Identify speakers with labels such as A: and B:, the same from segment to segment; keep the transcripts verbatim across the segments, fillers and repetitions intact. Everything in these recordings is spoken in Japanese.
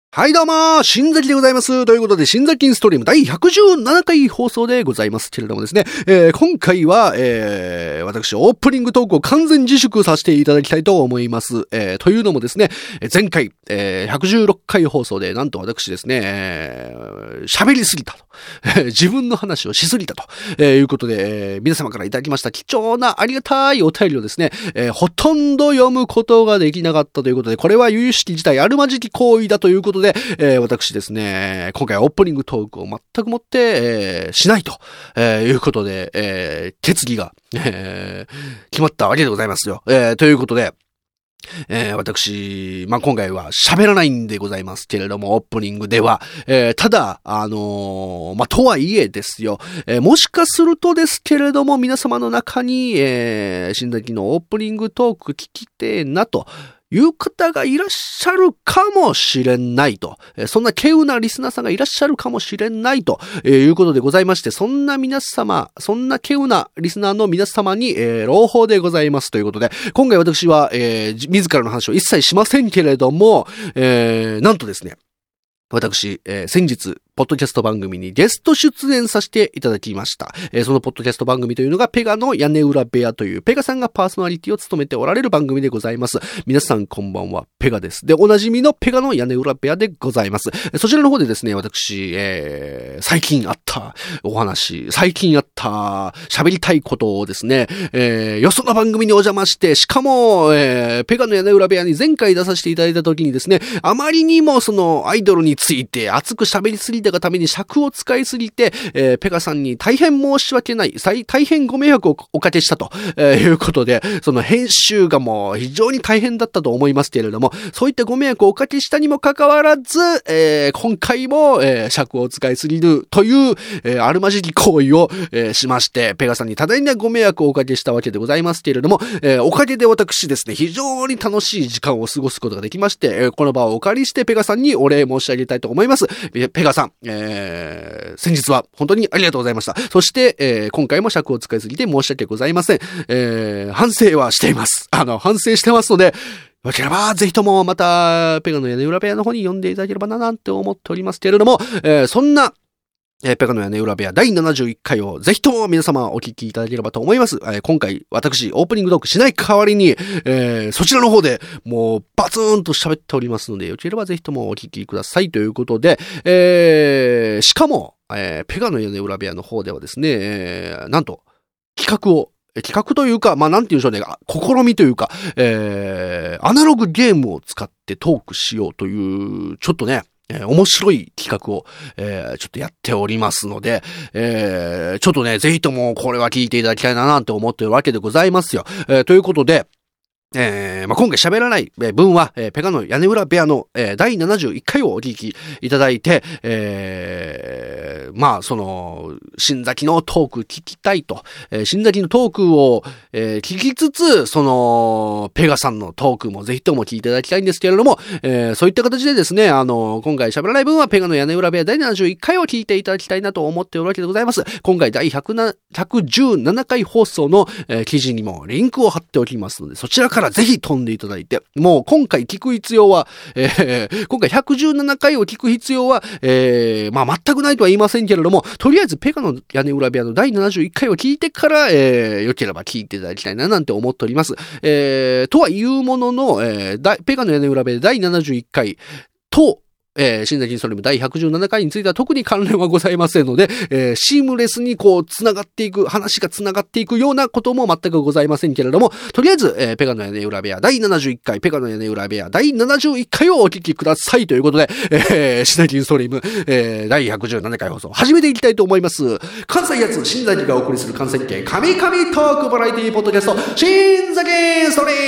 A: はいどうも、新崎でございます。ということで、新崎インストリームだいひゃくじゅうななかい放送でございますけれどもですね、えー、今回は、えー、私、オープニングトークを完全自粛させていただきたいと思います。えー、というのもですね、前回、えー、ひゃくじゅうろっかい放送で、なんと私ですね、えー、喋りすぎたと。自分の話をしすぎたと、えー、いうことで、えー、皆様からいただきました貴重なありがたいお便りをですね、えー、ほとんど読むことができなかったということで、これは由々しき事態、あるまじき行為だということで、えー、私ですね、今回オープニングトークを全くもって、えー、しないと、えー、いうことで、えー、決議が、えー、決まったわけでございますよ。えー、ということで、えー、私、まあ、今回は喋らないんでございますけれども、オープニングでは、えー、ただ、あのー、まあ、とはいえですよ、えー、もしかするとですけれども、皆様の中に、えー、新崎のオープニングトーク聞きてえなと、いう方がいらっしゃるかもしれないと、えー、そんな稀有なリスナーさんがいらっしゃるかもしれないと、えー、いうことでございまして、そんな皆様、そんな稀有なリスナーの皆様に、えー、朗報でございますということで、今回私は、えー、自らの話を一切しませんけれども、えー、なんとですね、私、えー、先日、ポッドキャスト番組にゲスト出演させていただきました。えー、そのポッドキャスト番組というのがペガの屋根裏部屋というペガさんがパーソナリティを務めておられる番組でございます。皆さんこんばんは、ペガです。で、おなじみのペガの屋根裏部屋でございます。そちらの方でですね、私、えー、最近あったお話、最近あった喋りたいことをですね、えー、よその番組にお邪魔して、しかも、えー、ペガの屋根裏部屋に前回出させていただいた時にですね、あまりにもそのアイドルについて熱く喋りすぎたがために尺を使いすぎて、えー、ペガさんに大変申し訳ない、大変ご迷惑をおかけしたと、えー、いうことで、その編集がもう非常に大変だったと思いますけれども、そういったご迷惑をおかけしたにもかかわらず、えー、今回も、えー、尺を使いすぎるという、えー、あるまじき行為を、えー、しまして、ペガさんに多大なご迷惑をおかけしたわけでございますけれども、えー、おかげで私ですね、非常に楽しい時間を過ごすことができまして、えー、この場をお借りしてペガさんにお礼申し上げたいと思います。ペガさん、えー、先日は本当にありがとうございました。そして、えー、今回も尺を使いすぎて申し訳ございません。えー、反省はしています。あの、反省してますので、よければ、ぜひともまた、ペガの屋根裏部屋の方に読んでいただければな、なんて思っておりますけれども、えー、そんな、えー、ペガの屋根裏部屋だいななじゅういっかいをぜひとも皆様お聞きいただければと思います。えー、今回私オープニングトークしない代わりに、えー、そちらの方でもうバツンと喋っておりますので、よければぜひともお聞きくださいということで、えー、しかも、えー、ペガの屋根裏部屋の方ではですね、えー、なんと企画を企画というか、まあ、なんて言うんでしょうね、試みというか、えー、アナログゲームを使ってトークしようという、ちょっとね、えー、面白い企画を、えー、ちょっとやっておりますので、えー、ちょっとね、ぜひともこれは聞いていただきたいななんて思っているわけでございますよ。えー、ということで、えー、まあ、今回喋らない分は、えー、ペガの屋根裏部屋の、えー、だいななじゅういっかいをお聞きいただいて、えー、まあ、その、新崎のトーク聞きたいと、えー、新崎のトークを、えー、聞きつつ、その、ペガさんのトークもぜひとも聞いていただきたいんですけれども、えー、そういった形でですね、あの、今回喋らない分はペガの屋根裏部屋だいななじゅういっかいを聞いていただきたいなと思っておるわけでございます。今回だいひゃくじゅうななかい放送の、えー、記事にもリンクを貼っておきますので、そちらからからぜひ飛んでいただいて、もう今回聞く必要は、えー、今回ひゃくじゅうななかいを聞く必要は、えー、まあ全くないとは言いませんけれども、とりあえずペガの屋根裏部屋のだいななじゅういっかいを聞いてから、えー、よければ聞いていただきたいななんて思っております。えー、とはいうものの、えー、ペガの屋根裏部屋だいななじゅういっかいと、えー、新崎インストリームだいひゃくじゅうななかいについては特に関連はございませんので、えー、シームレスにこう繋がっていく、話が繋がっていくようなことも全くございませんけれども、とりあえず、えー、ペガの屋根裏部屋だいななじゅういっかい、ペガの屋根裏部屋だいななじゅういっかいをお聞きくださいということで、えー、新崎インストリーム、えー、だいひゃくじゅうななかい放送始めていきたいと思います。関西やつ新崎がお送りする関西系神々トークバラエティポッドキャスト、新崎インストリ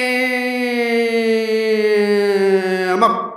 A: ーム。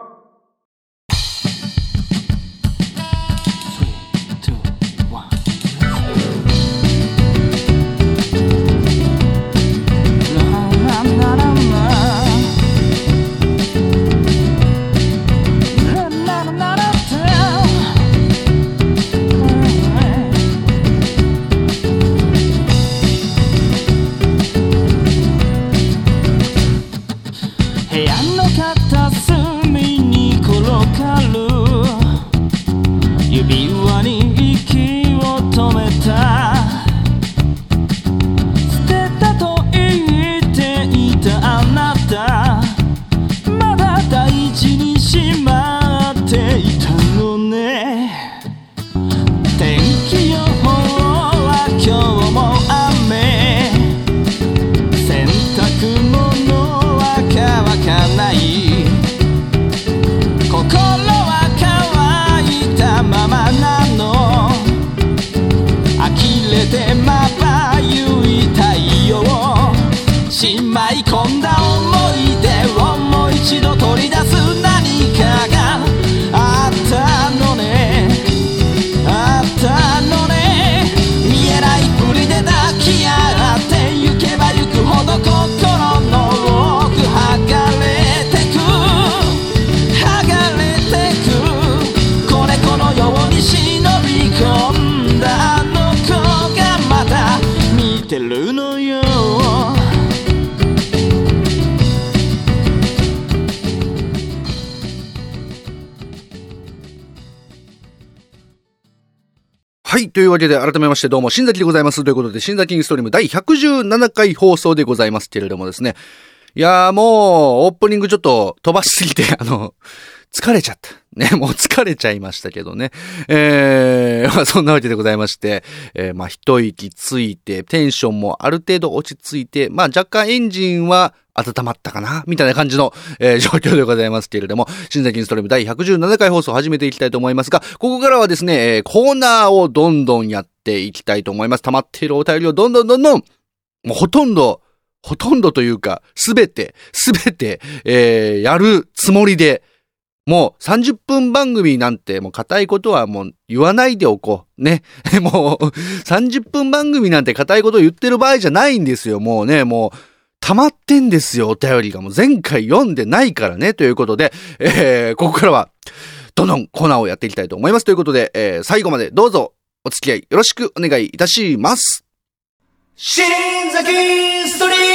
A: はい。というわけで、改めましてどうも、新崎でございます。ということで、新崎インストリームだいひゃくじゅうななかい放送でございますけれどもですね。いやーもう、オープニングちょっと飛ばしすぎて、あの、疲れちゃった。ね、もう疲れちゃいましたけどね。えー、まあそんなわけでございまして、えー、まあ一息ついて、テンションもある程度落ち着いて、まあ若干エンジンは温まったかなみたいな感じの、えー、状況でございますけれども、新崎インストリームだいひゃくじゅうななかい放送を始めていきたいと思いますが、ここからはですね、えー、コーナーをどんどんやっていきたいと思います。溜まっているお便りをどんどんどんどん、もうほとんど、ほとんどというか、すべて、すべて、えー、やるつもりで、もうさんじゅっぷん番組なんてもう固いことはもう言わないでおこう。ね。もうさんじゅっぷん番組なんて固いこと言ってる場合じゃないんですよ。もうね、もう溜まってんですよ。お便りがもう前回読んでないからね。ということで、えー、ここからはどんどんコーナーをやっていきたいと思います。ということで、えー、最後までどうぞお付き合いよろしくお願いいたします。新崎ストリーム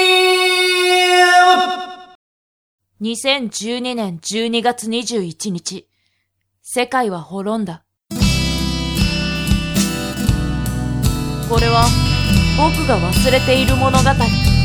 B: にせんじゅうにねんじゅうにがつにじゅういちにち、世界は滅んだ。これは僕が忘れている物語。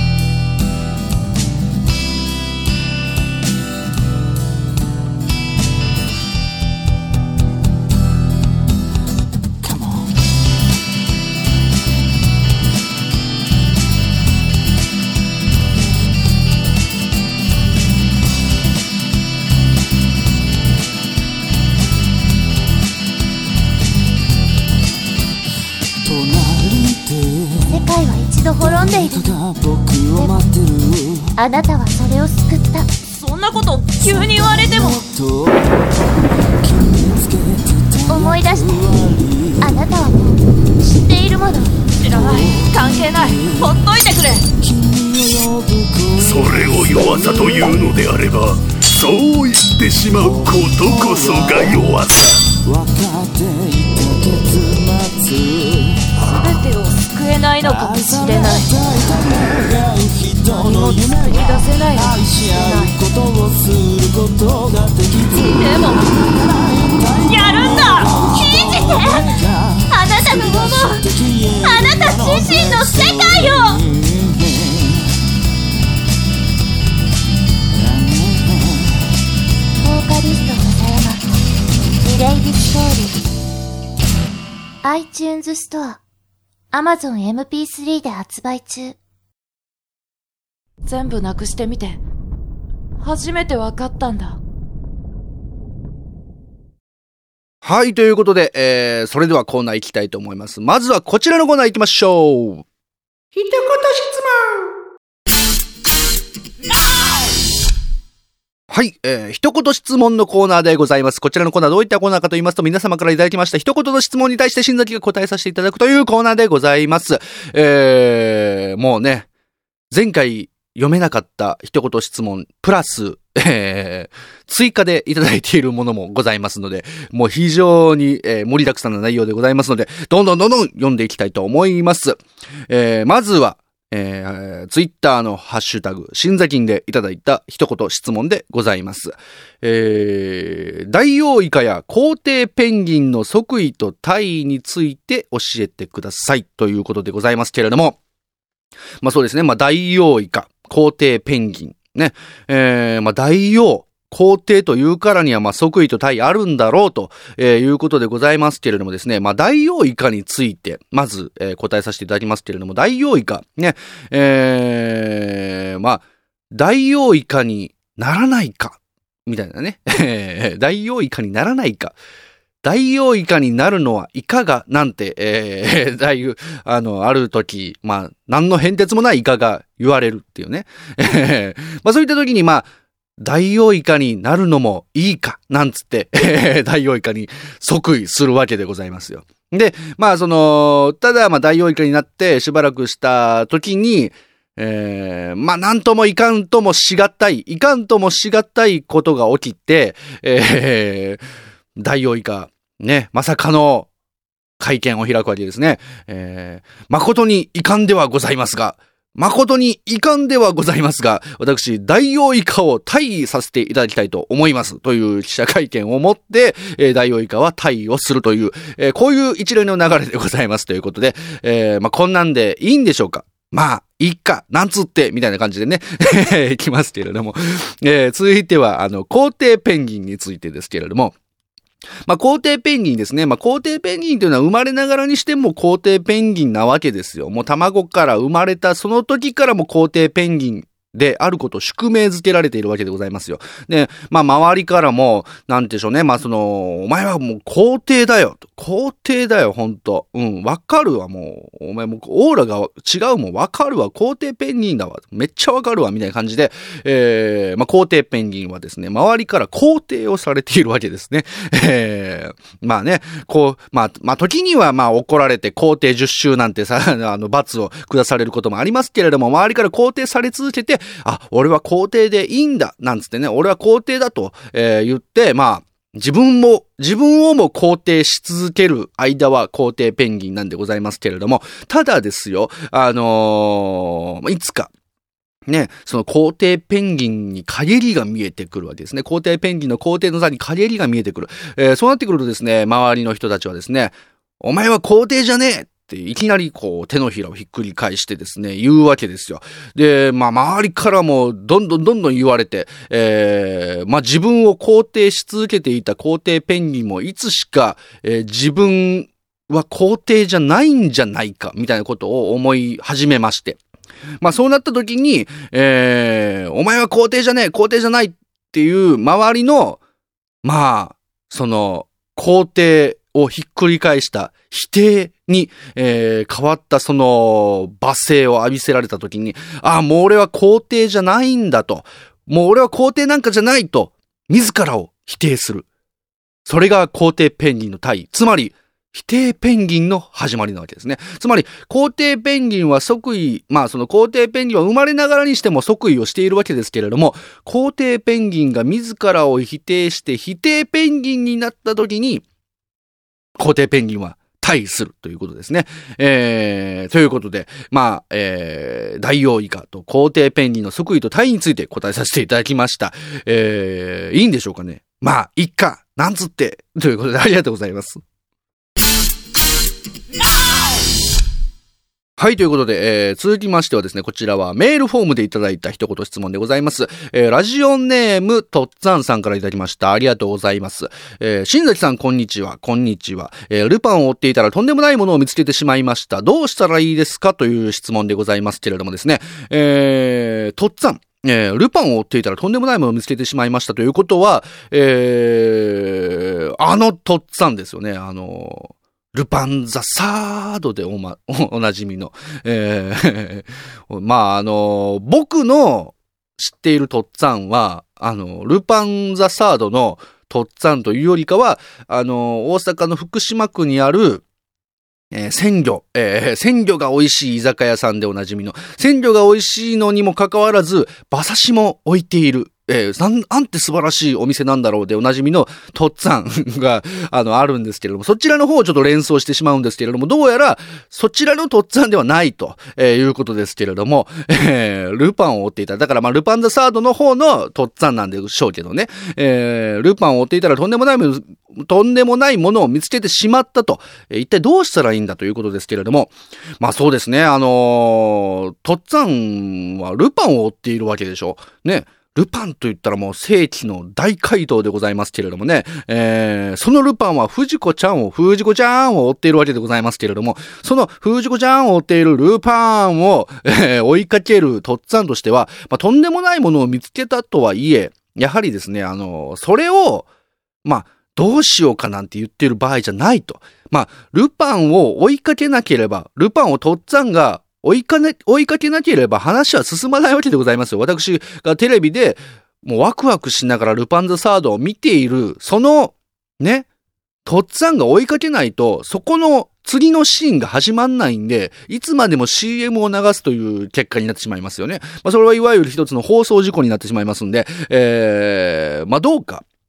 C: 世界は一度滅んでいる。でもあなたはそれを救った。
B: そんなこと急に言われても。
C: 思い出して。あなたはもう知っているもの。
B: 知らない。関係ない。ほっといてくれ。
D: それを弱さというのであれば、そう言ってしまうことこそが弱さ。
B: 全てを救えないのかもしれない。何も作り出せないのかもしれない。でもやるんだ。
C: 信じて。あなたの思う、あなた自身の世界を。ボーカリストの佐山、リレイディストーリー、iTunes ストア、Amazon エムピースリー で発売中。
B: 全部なくしてみて初めて分かったんだ。
A: はい、ということで、えー、それではコーナー行きたいと思います。まずはこちらのコーナー行きましょう。一言質問。はい、えー、一言質問のコーナーでございます。こちらのコーナーどういったコーナーかと言いますと、皆様からいただきました一言の質問に対して新崎が答えさせていただくというコーナーでございます。えー、もうね、前回読めなかった一言質問、プラス、えー、追加でいただいているものもございますので、もう非常に、えー、盛りだくさんな内容でございますので、どんどんどんどん読んでいきたいと思います。えー、まずは、えー、ツイッターのハッシュタグ、新座金でいただいた一言質問でございます。えー、ダイオウイカやコウテイペンギンの即位と体位について教えてくださいということでございますけれども、まあそうですね、まあダイオウイカ、コウテイペンギン、ね、えー、まあダイオウ、皇帝というからには、まあ、即位と体あるんだろうと、えー、いうことでございますけれどもですね、まあ、ダイオウイカについて、まず、えー、答えさせていただきますけれども、ダイオウイカ、ね、えー、まあ、ダイオウイカにならないか、みたいなね、ダイオウイカにならないか、ダイオウイカになるのはイカがなんて、えー、だいぶ、あの、ある時、まあ、何の変哲もないイカが言われるっていうね。まあ、そういった時に、まあ、ダイオウイカになるのもいいか、なんつって、ダイオウイカに即位するわけでございますよ。で、まあ、その、ただ、まあ、ダイオウイカになってしばらくした時に、えー、まあ、なんともいかんともしがたい、いかんともしがたいことが起きて、えー、ダイオウイカ、ね、まさかの会見を開くわけですね。えー、誠に遺憾ではございますが、 誠に遺憾ではございますが、私、ダイオウイカを退位させていただきたいと思います。という記者会見をもって、えー、ダイオウイカは退位をするという、えー、こういう一連の流れでございますということで、えー、まあ、こんなんでいいんでしょうか。まあ、いいか、なんつって、みたいな感じでね、いきますけれども、えー、続いては、あの、皇帝ペンギンについてですけれども、まあ、皇帝ペンギンですね。まあ、皇帝ペンギンというのは生まれながらにしても皇帝ペンギンなわけですよ。もう卵から生まれたその時からも皇帝ペンギンであることを宿命づけられているわけでございますよ。で、まあ、周りからも、なんてでしょうね。まあ、その、お前はもう皇帝だよ。皇帝だよ、ほんと。うん、わかるわ、もう。お前もうオーラが違うもん。わかるわ。皇帝ペンギンだわ。めっちゃわかるわ、みたいな感じで、えー、まあ、皇帝ペンギンはですね、周りから肯定をされているわけですね。えー、まあね、こう、まあ、まあ、時にはまあ、怒られて皇帝じゅっしゅうなんてさ、あの、罰を下されることもありますけれども、周りから肯定され続けて、あ、俺は皇帝でいいんだ、なんつってね、俺は皇帝だと、えー、言って、まあ、自分も、自分をも肯定し続ける間は皇帝ペンギンなんでございますけれども、ただですよ、あのー、いつか、ね、その皇帝ペンギンに陰りが見えてくるわけですね。皇帝ペンギンの皇帝の座に陰りが見えてくる。えー、そうなってくるとですね、周りの人たちはですね、お前は皇帝じゃねえっていきなりこう手のひらをひっくり返してですね、言うわけですよ。で、まあ周りからもどんどんどんどん言われて、えー、まあ自分を肯定し続けていた皇帝ペンギンもいつしか、えー、自分は皇帝じゃないんじゃないかみたいなことを思い始めまして。まあそうなった時に、えー、お前は皇帝じゃねえ、皇帝じゃないっていう周りの、まあ、その、皇帝をひっくり返した否定に、えー、変わったその罵声を浴びせられた時に、ああ、もう俺は皇帝じゃないんだと。もう俺は皇帝なんかじゃないと。自らを否定する。それが皇帝ペンギンの退位。つまり、否定ペンギンの始まりなわけですね。つまり、皇帝ペンギンは即位、まあその皇帝ペンギンは生まれながらにしても即位をしているわけですけれども、皇帝ペンギンが自らを否定して否定ペンギンになった時に、皇帝ペンギンは退位するということですね。えー、ということで、まあ、えー、ダイオウイカと皇帝ペンギンの即位と退位について答えさせていただきました。えー、いいんでしょうかね。まあ、いっか、なんつって、ということでありがとうございます。はい、ということで、えー、続きましてはですね、こちらはメールフォームでいただいた一言質問でございます。えー、ラジオネームとっつぁんさんからいただきました。ありがとうございます。えー、新崎さん、こんにちは。こんにちは。えー、ルパンを追っていたらとんでもないものを見つけてしまいました。どうしたらいいですかという質問でございますけれどもですね、えー、とっつぁん。えー、ルパンを追っていたらとんでもないものを見つけてしまいましたということは、えー、あのとっつぁんですよね。あの、ルパンザサードでおま、お、おなじみの。えー、まあ、あの、僕の知っているとっつぁんは、あの、ルパンザサードのとっつぁんというよりかは、あの、大阪の福島区にある、えー、鮮魚、えー、鮮魚が美味しい居酒屋さんでおなじみの、鮮魚が美味しいのにもかかわらず、馬刺しも置いている。えー、なん、なんて素晴らしいお店なんだろうでおなじみのとっつぁんが、あの、あるんですけれども、そちらの方をちょっと連想してしまうんですけれども、どうやら、そちらのとっつぁんではないと、えー、いうことですけれども、えー、ルパンを追っていた。だからまあ、ルパンザサードの方のとっつぁんなんでしょうけどね、えー、ルパンを追っていたらとんでもないもの、とんでもないものを見つけてしまったと、えー、一体どうしたらいいんだということですけれども、まあそうですね、あのー、とっつぁんはルパンを追っているわけでしょ。ね。ルパンと言ったらもう世紀の大怪盗でございますけれどもね、えー、そのルパンは藤子ちゃんを、藤子ちゃんを追っているわけでございますけれども、その藤子ちゃんを追っているルパンを、えー、追いかけるとっつぁんとしては、まあ、とんでもないものを見つけたとはいえ、やはりですね、あの、それを、まあ、どうしようかなんて言ってる場合じゃないと。まあ、ルパンを追いかけなければ、ルパンをとっつぁんが追いかね、追いかけなければ話は進まないわけでございますよ。私がテレビでもうワクワクしながらルパンザサードを見ている、その、ね、とっつぁんが追いかけないと、そこの次のシーンが始まんないんで、いつまでも シーエム を流すという結果になってしまいますよね。まあそれはいわゆる一つの放送事故になってしまいますんで、えー、まあどうか。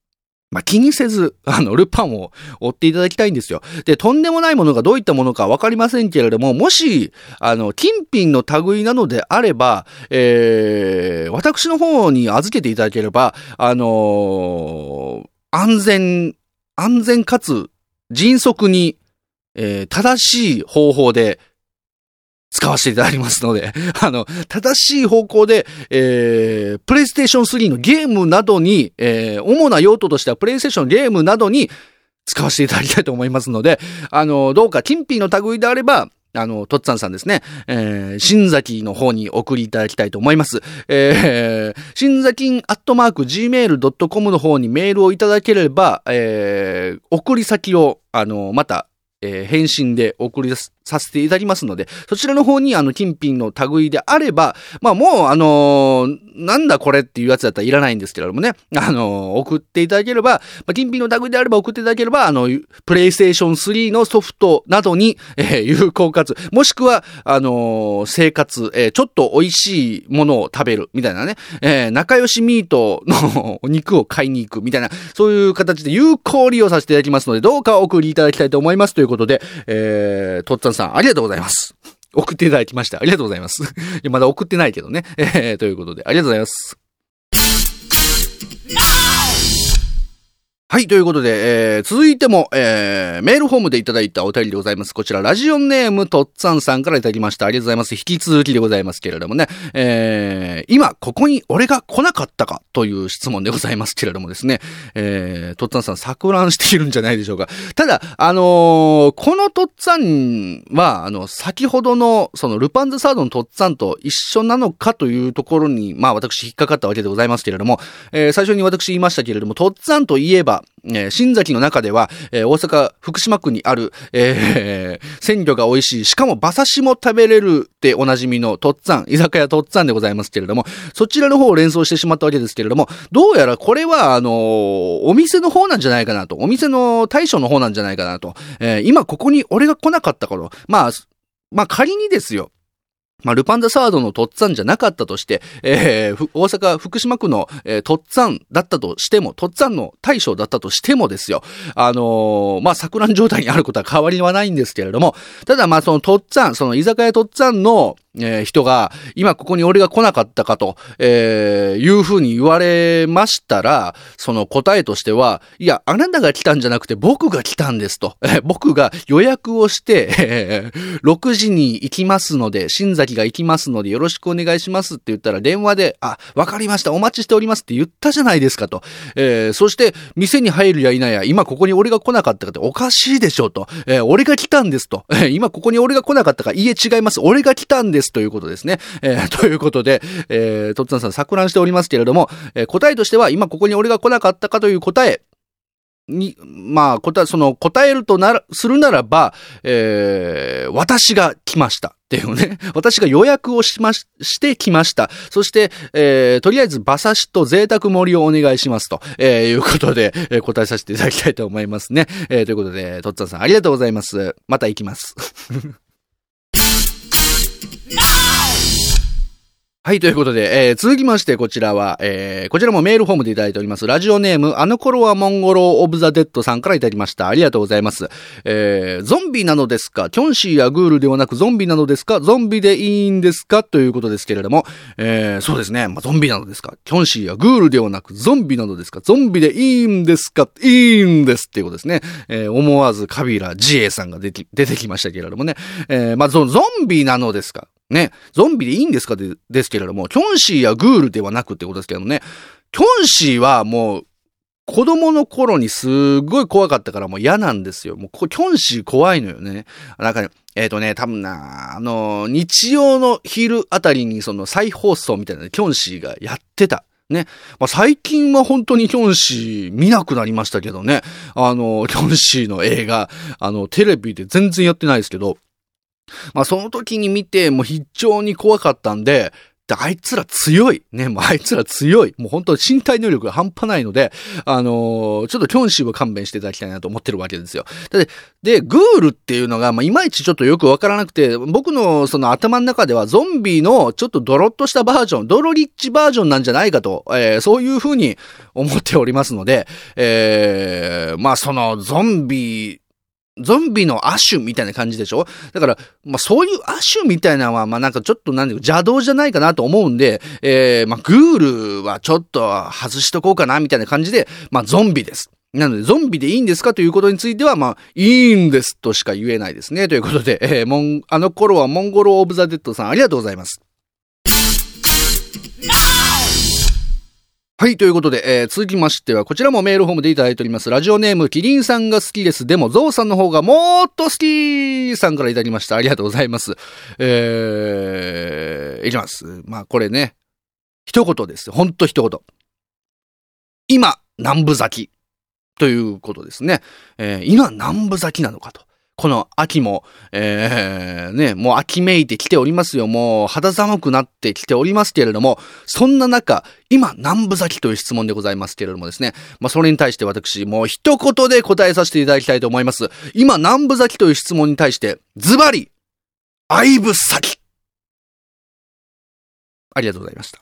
A: まあ、気にせず、あの、ルパンを追っていただきたいんですよ。で、とんでもないものがどういったものかわかりませんけれども、もし、あの、金品の類なのであれば、えー、私の方に預けていただければ、あのー、安全、安全かつ迅速に、えー、正しい方法で、使わせていただきますので、あの、正しい方向で、えー、プレイステーションスリーのゲームなどに、えー、主な用途としてはプレイステーションゲームなどに使わせていただきたいと思いますので、あの、どうか金品の類であれば、あの、とっつぁんさんですね、えー、新崎の方に送りいただきたいと思います。えー、新崎アットマーク ジーメールドットコム の方にメールをいただければ、えー、送り先を、あの、また、えー、返信で送りさせていただきますので、そちらの方にあの、金品の類であれば、まあもうあのー、なんだこれっていうやつだったらいらないんですけれどもね、あのー、送っていただければ、まあ、金品の類であれば送っていただければ、あの、プレイステーションスリーのソフトなどに、えー、有効活、もしくは、あのー、生活、えー、ちょっと美味しいものを食べる、みたいなね、えー、仲良しミートの肉を買いに行く、みたいな、そういう形で有効利用させていただきますので、どうかお送りいただきたいと思いますということで、えー、とっつぁんさん、ありがとうございます。送っていただきました。ありがとうございます。いやまだ送ってないけどね。えー、ということで、ありがとうございます。はい、ということで、えー、続いても、えー、メールフォームでいただいたお便りでございます。こちら、ラジオネームとっつぁんさんからいただきました。ありがとうございます。引き続きでございますけれどもね、えー、今、ここに俺が来なかったかという質問でございますけれどもですね、えー、とっつぁんさん、錯乱しているんじゃないでしょうか。ただ、あのー、このとっつぁんは、あの、先ほどの、その、ルパンズサードのとっつぁんと一緒なのかというところに、まあ、私引っかかったわけでございますけれども、えー、最初に私言いましたけれども、とっつぁんといえば、えー、新崎の中では、えー、大阪福島区にある、えー、鮮魚が美味しい、しかも馬刺しも食べれるっておなじみのとっつぁん、居酒屋とっつぁんでございますけれども、そちらの方を連想してしまったわけですけれども、どうやらこれはあのー、お店の方なんじゃないかなと、お店の大将の方なんじゃないかなと、えー、今ここに俺が来なかった頃、まあ、まあ仮にですよ、まあ、ルパンザサードのとっつぁんじゃなかったとして、えー、大阪福島区の、えー、とっつぁんだったとしても、とっつぁんの大将だったとしてもですよ、あのー、まあ、錯乱状態にあることは変わりはないんですけれども、ただまあ、そのとっつぁん、その居酒屋とっつぁんの、えー、人が、今ここに俺が来なかったかと、えー、いうふうに言われましたら、その答えとしては、いや、あなたが来たんじゃなくて僕が来たんですと。えー、僕が予約をして、えー、ろくじに行きますので、新崎が行きますのでよろしくお願いしますって言ったら電話で、あ、わかりました、お待ちしておりますって言ったじゃないですかと。えー、そして、店に入るや否や、今ここに俺が来なかったかっておかしいでしょうと。えー、俺が来たんですと。えー、今ここに俺が来なかったか、いえ違います。俺が来たんです。ということですね。えー、ということで、えー、とっつぁんさん錯乱しておりますけれども、えー、答えとしては、今ここに俺が来なかったかという答えに、まあ、答え、その答えるとなら、するならば、えー、私が来ました。っていうね。私が予約をしまし、してきました。そして、えー、とりあえず馬刺しと贅沢盛りをお願いしますと、えー、いうことで、えー、答えさせていただきたいと思いますね。えー、ということで、とっつぁんさんありがとうございます。また行きます。はい、ということで、えー、続きまして、こちらは、えー、こちらもメールフォームでいただいております。ラジオネーム、あの頃はモンゴロー・オブ・ザ・デッドさんからいただきました。ありがとうございます。えー、ゾンビなのですか？キョンシーやグールではなくゾンビなのですか？ゾンビでいいんですか？ということですけれども、えー、そうですね。まあ、ゾンビなのですか？キョンシーやグールではなくゾンビなのですか？ゾンビでいいんですか？いいんですっていうことですね。えー、思わずカビラ・ジエさんが出て、出てきましたけれどもね。えー、まあ、ゾンビなのですか？ね、ゾンビでいいんですかで、ですけれども、キョンシーやグールではなくってことですけどもね、キョンシーはもう、子供の頃にすごい怖かったからもう嫌なんですよ。もう、キョンシー怖いのよね。なんかね、えっとね、多分な、あの、日曜の昼あたりにその再放送みたいなキョンシーがやってた。ね。まあ、最近は本当にキョンシー見なくなりましたけどね。あの、キョンシーの映画、あの、テレビで全然やってないですけど、まあその時に見てもう非常に怖かったんで、 ってあいつら強い。ね、もうあいつら強い。もう本当身体能力が半端ないので、あのー、ちょっとキョンシーは勘弁していただきたいなと思ってるわけですよ。で、で、グールっていうのが、まあ、いまいちちょっとよくわからなくて、僕のその頭の中ではゾンビのちょっとドロッとしたバージョン、ドロリッチバージョンなんじゃないかと、えー、そういうふうに思っておりますので、えー、まあ、そのゾンビ、ゾンビの亜種みたいな感じでしょ？だから、まあそういう亜種みたいなのは、まあなんかちょっとなんで邪道じゃないかなと思うんで、えー、まあグールはちょっと外しとこうかなみたいな感じで、まあゾンビです。なので、ゾンビでいいんですかということについては、まあ、いいんですとしか言えないですね。ということで、えー、モン、あの頃はモンゴル・オブ・ザ・デッドさんありがとうございます。はい、ということで、えー、続きましては、こちらもメールフォームでいただいております。ラジオネーム、キリンさんが好きです。でも、ゾウさんの方がもっと好きさんからいただきました。ありがとうございます。えー、いきます。まあ、これね、一言です。ほんと一言。今、南部咲き。ということですね。えー、今、南部咲きなのかと。この秋も、えー、ね、もう秋めいてきておりますよ。もう肌寒くなってきておりますけれども、そんな中、今、南部咲きという質問でございますけれどもですね。まあ、それに対して私、もう一言で答えさせていただきたいと思います。今、南部咲きという質問に対して、ズバリ、相部咲き。ありがとうございました。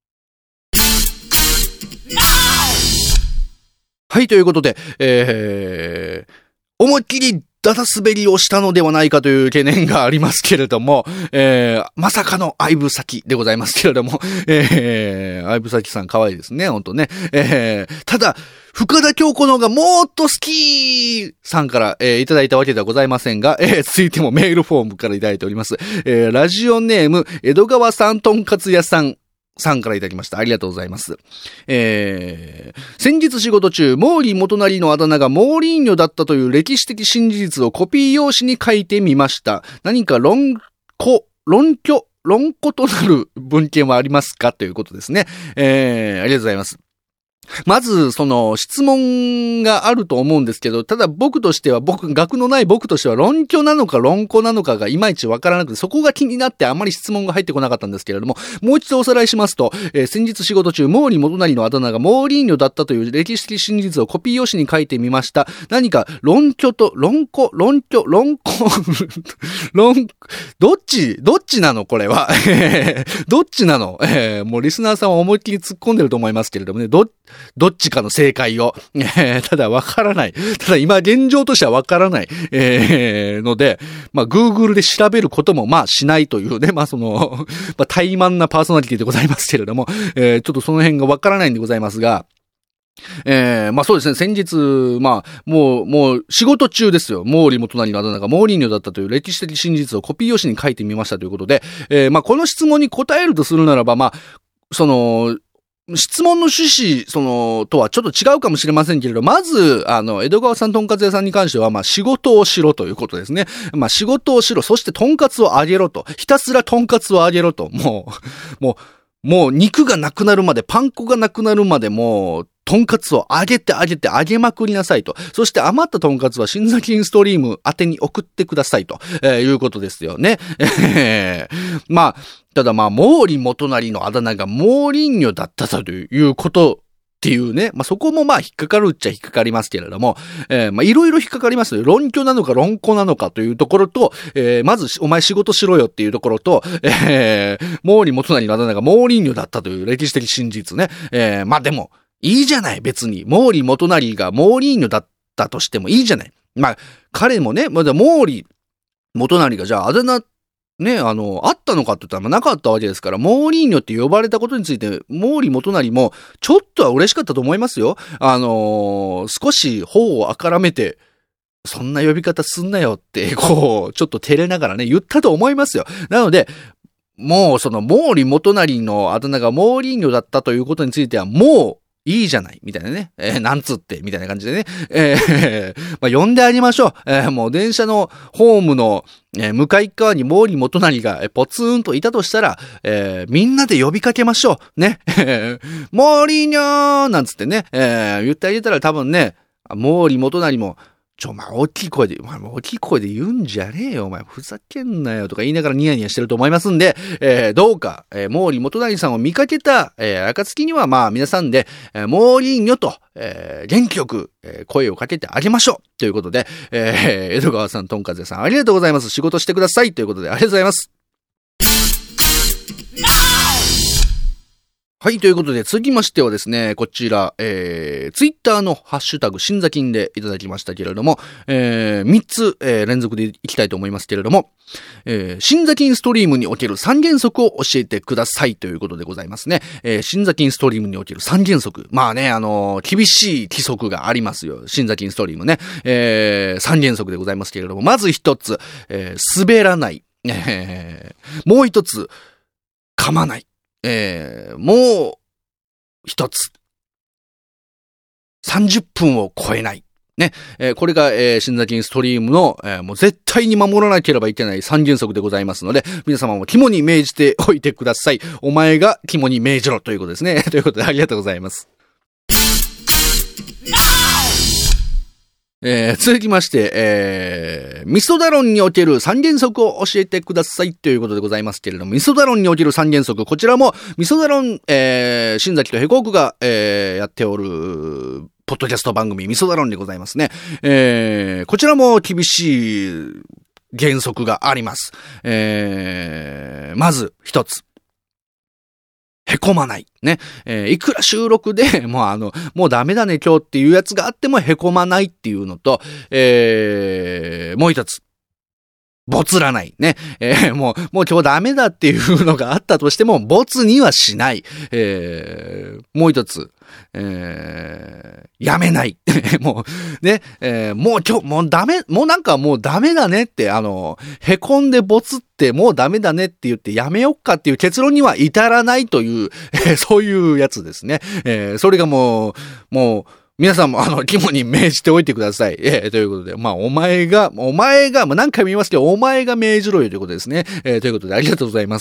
A: はい、ということで、えー、思いっきりダダ滑りをしたのではないかという懸念がありますけれども、えー、まさかの相武咲でございますけれども、えー、相武咲さん可愛いですね、ほんとね。えー、ただ、深田恭子の方がもっと好きさんから、えー、いただいたわけではございませんが、えー、続いてもメールフォームからいただいております。えー、ラジオネーム、江戸川さんとんかつ屋さん。さんからいただきました。ありがとうございます。えー、先日仕事中、毛利元就のあだ名が毛利院女だったという歴史的真実をコピー用紙に書いてみました。何か論拠、論拠、論拠となる文献はありますかということですね。えー、ありがとうございます。まず、その、質問があると思うんですけど、ただ僕としては、僕、学のない僕としては、論拠なのか論拠なのかがいまいちわからなくて、そこが気になってあまり質問が入ってこなかったんですけれども、もう一度おさらいしますと、えー、先日仕事中、毛利元就のあだ名が毛利院女だったという歴史的真実をコピー用紙に書いてみました。何か、論拠と、論拠、論拠、論拠、論、どっち、どっちなのこれは。どっちなの、えー、もうリスナーさんは思いっきり突っ込んでると思いますけれどもね、ど、どっちかの正解を、えー、ただわからない。ただ今現状としてはわからない、えー、ので、まあ Google で調べることもまあしないというね、まあその、まあ怠慢なパーソナリティでございますけれども、えー、ちょっとその辺がわからないんでございますが、えー、まあそうですね、先日、まあ、もう、もう、仕事中ですよ。毛利元就のあだ名が毛利院女だったという歴史的真実をコピー用紙に書いてみましたということで、えー、まあこの質問に答えるとするならば、まあ、その、質問の趣旨、その、とはちょっと違うかもしれませんけれど、まず、あの、江戸川さんとんかつ屋さんに関しては、まあ、仕事をしろということですね。まあ、仕事をしろ、そしてとんかつをあげろと。ひたすらとんかつをあげろと。もう、もう、もう肉がなくなるまで、パン粉がなくなるまで、もう、とんかつを揚げて揚げて揚げまくりなさいと。そして余ったとんかつは新座金ストリーム宛てに送ってくださいと、えー、いうことですよね。えー、まあ、ただまあ、毛利元就のあだ名が毛利院女だったということっていうね。まあそこもまあ引っかかるっちゃ引っかかりますけれども、えー、まあいろいろ引っかかりますよ。論拠なのか論拠なのかというところと、えー、まずお前仕事しろよっていうところと、えー、毛利元就のあだ名が毛利院女だったという歴史的真実ね。えー、まあでも、いいじゃない、別に。毛利元就が毛利院女だったとしてもいいじゃない。まあ、彼もね、まだ毛利元就がじゃああだ名、ね、あの、あったのかって言ったらなかったわけですから、毛利院女って呼ばれたことについて、毛利元就も、ちょっとは嬉しかったと思いますよ。あのー、少し頬をあからめて、そんな呼び方すんなよって、こう、ちょっと照れながらね、言ったと思いますよ。なので、もうその毛利元就のあだ名が毛利院女だったということについては、もう、いいじゃない、みたいなね。えー、なんつって、みたいな感じでね。えー、まあ、呼んであげましょう。えー、もう電車のホームの、えー、向かい側に毛利元就が、えー、ポツンといたとしたら、えー、みんなで呼びかけましょう。ね。毛利にょーなんつってね。えー、言ってあげたら多分ね、毛利元就も、 ちょ、お前、大きい声で、お前、大きい声で言うんじゃねえよ、お前、ふざけんなよ、とか言いながらニヤニヤしてると思いますんで、えー、どうか、えー、毛利元就さんを見かけた、えー、暁には、まあ、皆さんで、えー、毛利女と、えー、元気よく、えー、声をかけてあげましょう。ということで、えー、江戸川さん、とんかぜさん、ありがとうございます。仕事してください。ということで、ありがとうございます。はい、ということで、続きましてはですね、こちら、えー、ツイッターのハッシュタグ、新座金でいただきましたけれども、えー、みっつ、えー、連続でいきたいと思いますけれども、えー、新座金ストリームにおける三原則を教えてくださいということでございますね。えー、新座金ストリームにおける三原則。まあね、あのー、厳しい規則がありますよ。新座金ストリームね。えー、三原則でございますけれども、まず一つ、えー、滑らない。えー、もう一つ、噛まない。えー、もう一つ。さんじゅっぷんを超えない。ね。えー、これが、えー、新座金ストリームの、えー、もう絶対に守らなければいけない三原則でございますので、皆様も肝に銘じておいてください。お前が肝に銘じろということですね。ということでありがとうございます。えー、続きまして、えー、ミソダロンにおける三原則を教えてくださいということでございますけれども、ミソダロンにおける三原則、こちらも、ミソダロン、えー、新崎とヘコークが、えー、やっておる、ポッドキャスト番組、ミソダロンでございますね。えー、こちらも厳しい原則があります。えー、まず、一つ。へこまない。ね。えー、いくら収録で、もうあの、もうダメだね今日っていうやつがあってもへこまないっていうのと、えー、もう一つ。ボツらない。ね。えー、もう、もう今日ダメだっていうのがあったとしても、ボツにはしない。えー、もう一つ。えー、やめない。もう、ね、えー、もう今日、もうダメ、もうなんかもうダメだねって、あの、へこんでボツってもうダメだねって言ってやめよっかっていう結論には至らないという、えー、そういうやつですね。えー、それがもう、もう、皆さんもあの、肝に銘じておいてください。えー、ということで、まあ、お前が、お前が、まあ、何回も言いますけど、お前が銘じろよということですね。えー、ということで、ありがとうございます。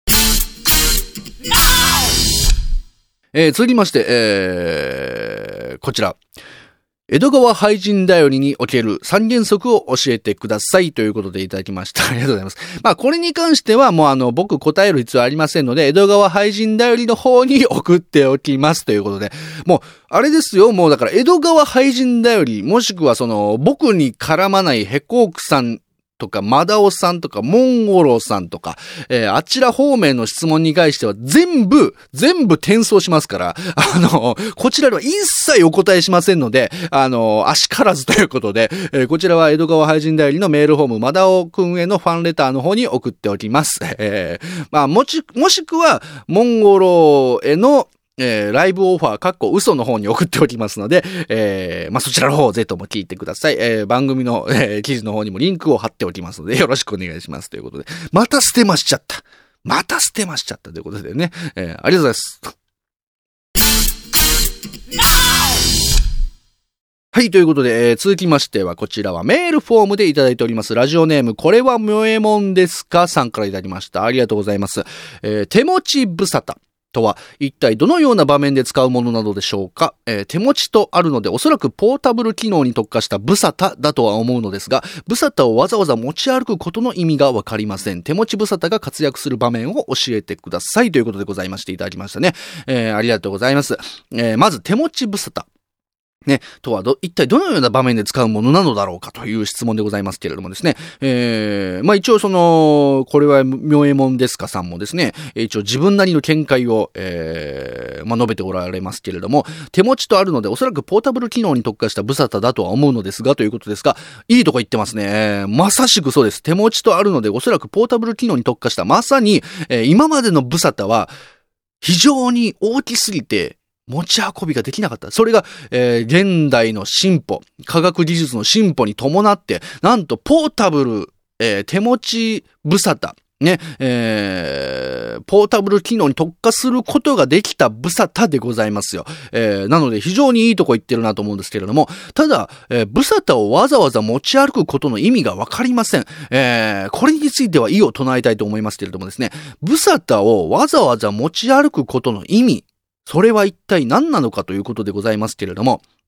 A: えー、続きまして、えー、こちら。江戸川俳人だよりにおける三原則を教えてくださいということでいただきました。ありがとうございます。まあこれに関してはもうあの僕答える必要はありませんので、江戸川俳人だよりの方に送っておきますということで、もうあれですよ、もうだから江戸川俳人だより、もしくはその僕に絡まないヘコークさんとか、マダオさんとか、モンゴロさんとか、えー、あちら方面の質問に関しては全部、全部転送しますから、あの、こちらでは一切お答えしませんので、あの、あしからずということで、えー、こちらは江戸川俳人だよりのメールフォーム、マダオくんへのファンレターの方に送っておきます。えー、まあ、もち、もしくは、モンゴロへの、えー、ライブオファー、かっこ嘘の方に送っておきますので、えー、まあ、そちらの方をぜとも聞いてください。えー、番組の、えー、記事の方にもリンクを貼っておきますので、よろしくお願いします。ということで、またステマしちゃった。またステマしちゃったということでね、えー、ありがとうございます。はい、ということで、えー、続きましては、こちらはメールフォームでいただいております。ラジオネーム、これは妙右衛門ですかさんからいただきました。ありがとうございます。えー、手持ち無沙汰とは一体どのような場面で使うものなのでしょうか。えー、手持ちとあるのでおそらくポータブル機能に特化した無沙汰だとは思うのですが、無沙汰をわざわざ持ち歩くことの意味がわかりません。手持ち無沙汰が活躍する場面を教えてくださいということでございましていただきましたね。えー、ありがとうございます。えー、まず手持ち無沙汰。ね、とはど、一体どのような場面で使うものなのだろうかという質問でございますけれどもですね。えー、まあ一応その、これは妙右衛門ですかさんもですね、一応自分なりの見解を、えー、まあ述べておられますけれども、手持ちとあるのでおそらくポータブル機能に特化した無沙汰だとは思うのですがということですが、いいとこ言ってますね。えー、まさしくそうです。手持ちとあるのでおそらくポータブル機能に特化したまさに、えー、今までの無沙汰は非常に大きすぎて、持ち運びができなかった。それが、えー、現代の進歩、科学技術の進歩に伴って、なんとポータブル、えー、手持ち無沙汰、ね、えー、ポータブル機能に特化することができた無沙汰でございますよ。えー、なので非常にいいとこ言ってるなと思うんですけれども、ただ、えー、無沙汰をわざわざ持ち歩くことの意味がわかりません。えー、これについては異を唱えたいと思いますけれどもですね、無沙汰をわざわざ持ち歩くことの意味、それは一体何なのかということでございますけれども、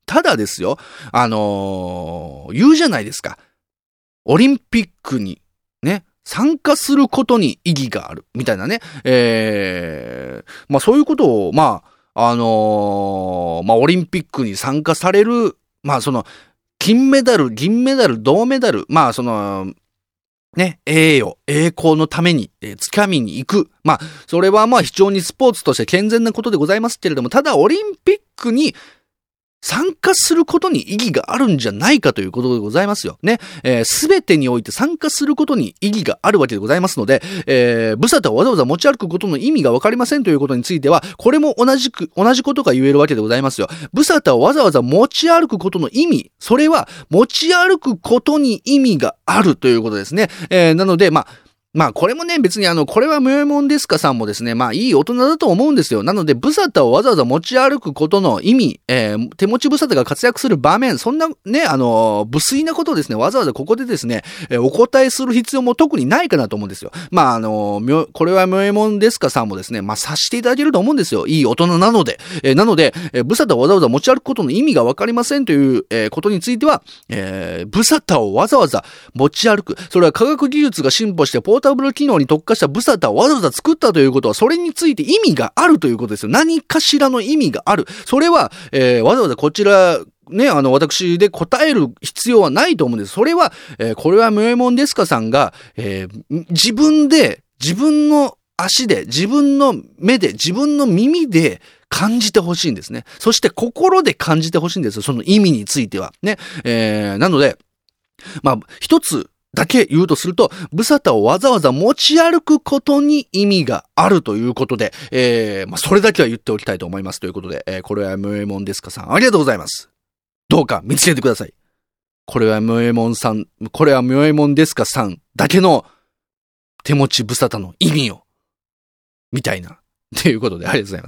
A: ただですよ、あのー、言うじゃないですか。オリンピックにね、参加することに意義がある。みたいなね。えー、まあそういうことを、まあ、あのー、まあオリンピックに参加される、まあその、金メダル、銀メダル、銅メダル、まあその、ね、栄誉、栄光のために、えー、掴みに行く。まあ、それはまあ非常にスポーツとして健全なことでございますけれども、ただオリンピックに参加することに意義があるんじゃないかということでございますよ。ね。えー、すべてにおいて参加することに意義があるわけでございますので、えー、ブサタをわざわざ持ち歩くことの意味がわかりませんということについては、これも同じく、同じことが言えるわけでございますよ。ブサタをわざわざ持ち歩くことの意味、それは持ち歩くことに意味があるということですね。えー、なので、まあ、まあこれもね別にあのこれは無用もんですかさんもですねまあいい大人だと思うんですよ。なのでブサタをわざわざ持ち歩くことの意味、えー、手持ちブサタが活躍する場面そんなねあの無粋なことをですねわざわざここでですね、えー、お答えする必要も特にないかなと思うんですよ。まああのこれは無用もんですかさんもですねまあ察していただけると思うんですよ。いい大人なので、えー、なので、えー、ブサタをわざわざ持ち歩くことの意味がわかりませんという、えー、ことについては、えー、ブサタをわざわざ持ち歩くそれは科学技術が進歩してポータブル機能に特化したブサタをわざわざ作ったということは、それについて意味があるということですよ。何かしらの意味がある。それは、えー、わざわざこちら、ね、あの、私で答える必要はないと思うんです。それは、えー、これは無用もんですかさんが、えー、自分で、自分の足で、自分の目で、自分の耳で感じてほしいんですね。そして心で感じてほしいんですよ。その意味については。ね。えー、なので、まあ、一つ、だけ言うとすると、ブサタをわざわざ持ち歩くことに意味があるということで、えー、まあ、それだけは言っておきたいと思いますということで、えー、これは無用もんですかさん、ありがとうございます。どうか見つけてください。これは無用もんさん、これは無用もんですかさんだけの手持ちブサタの意味を、みたいな、ということで、ありがとうございます。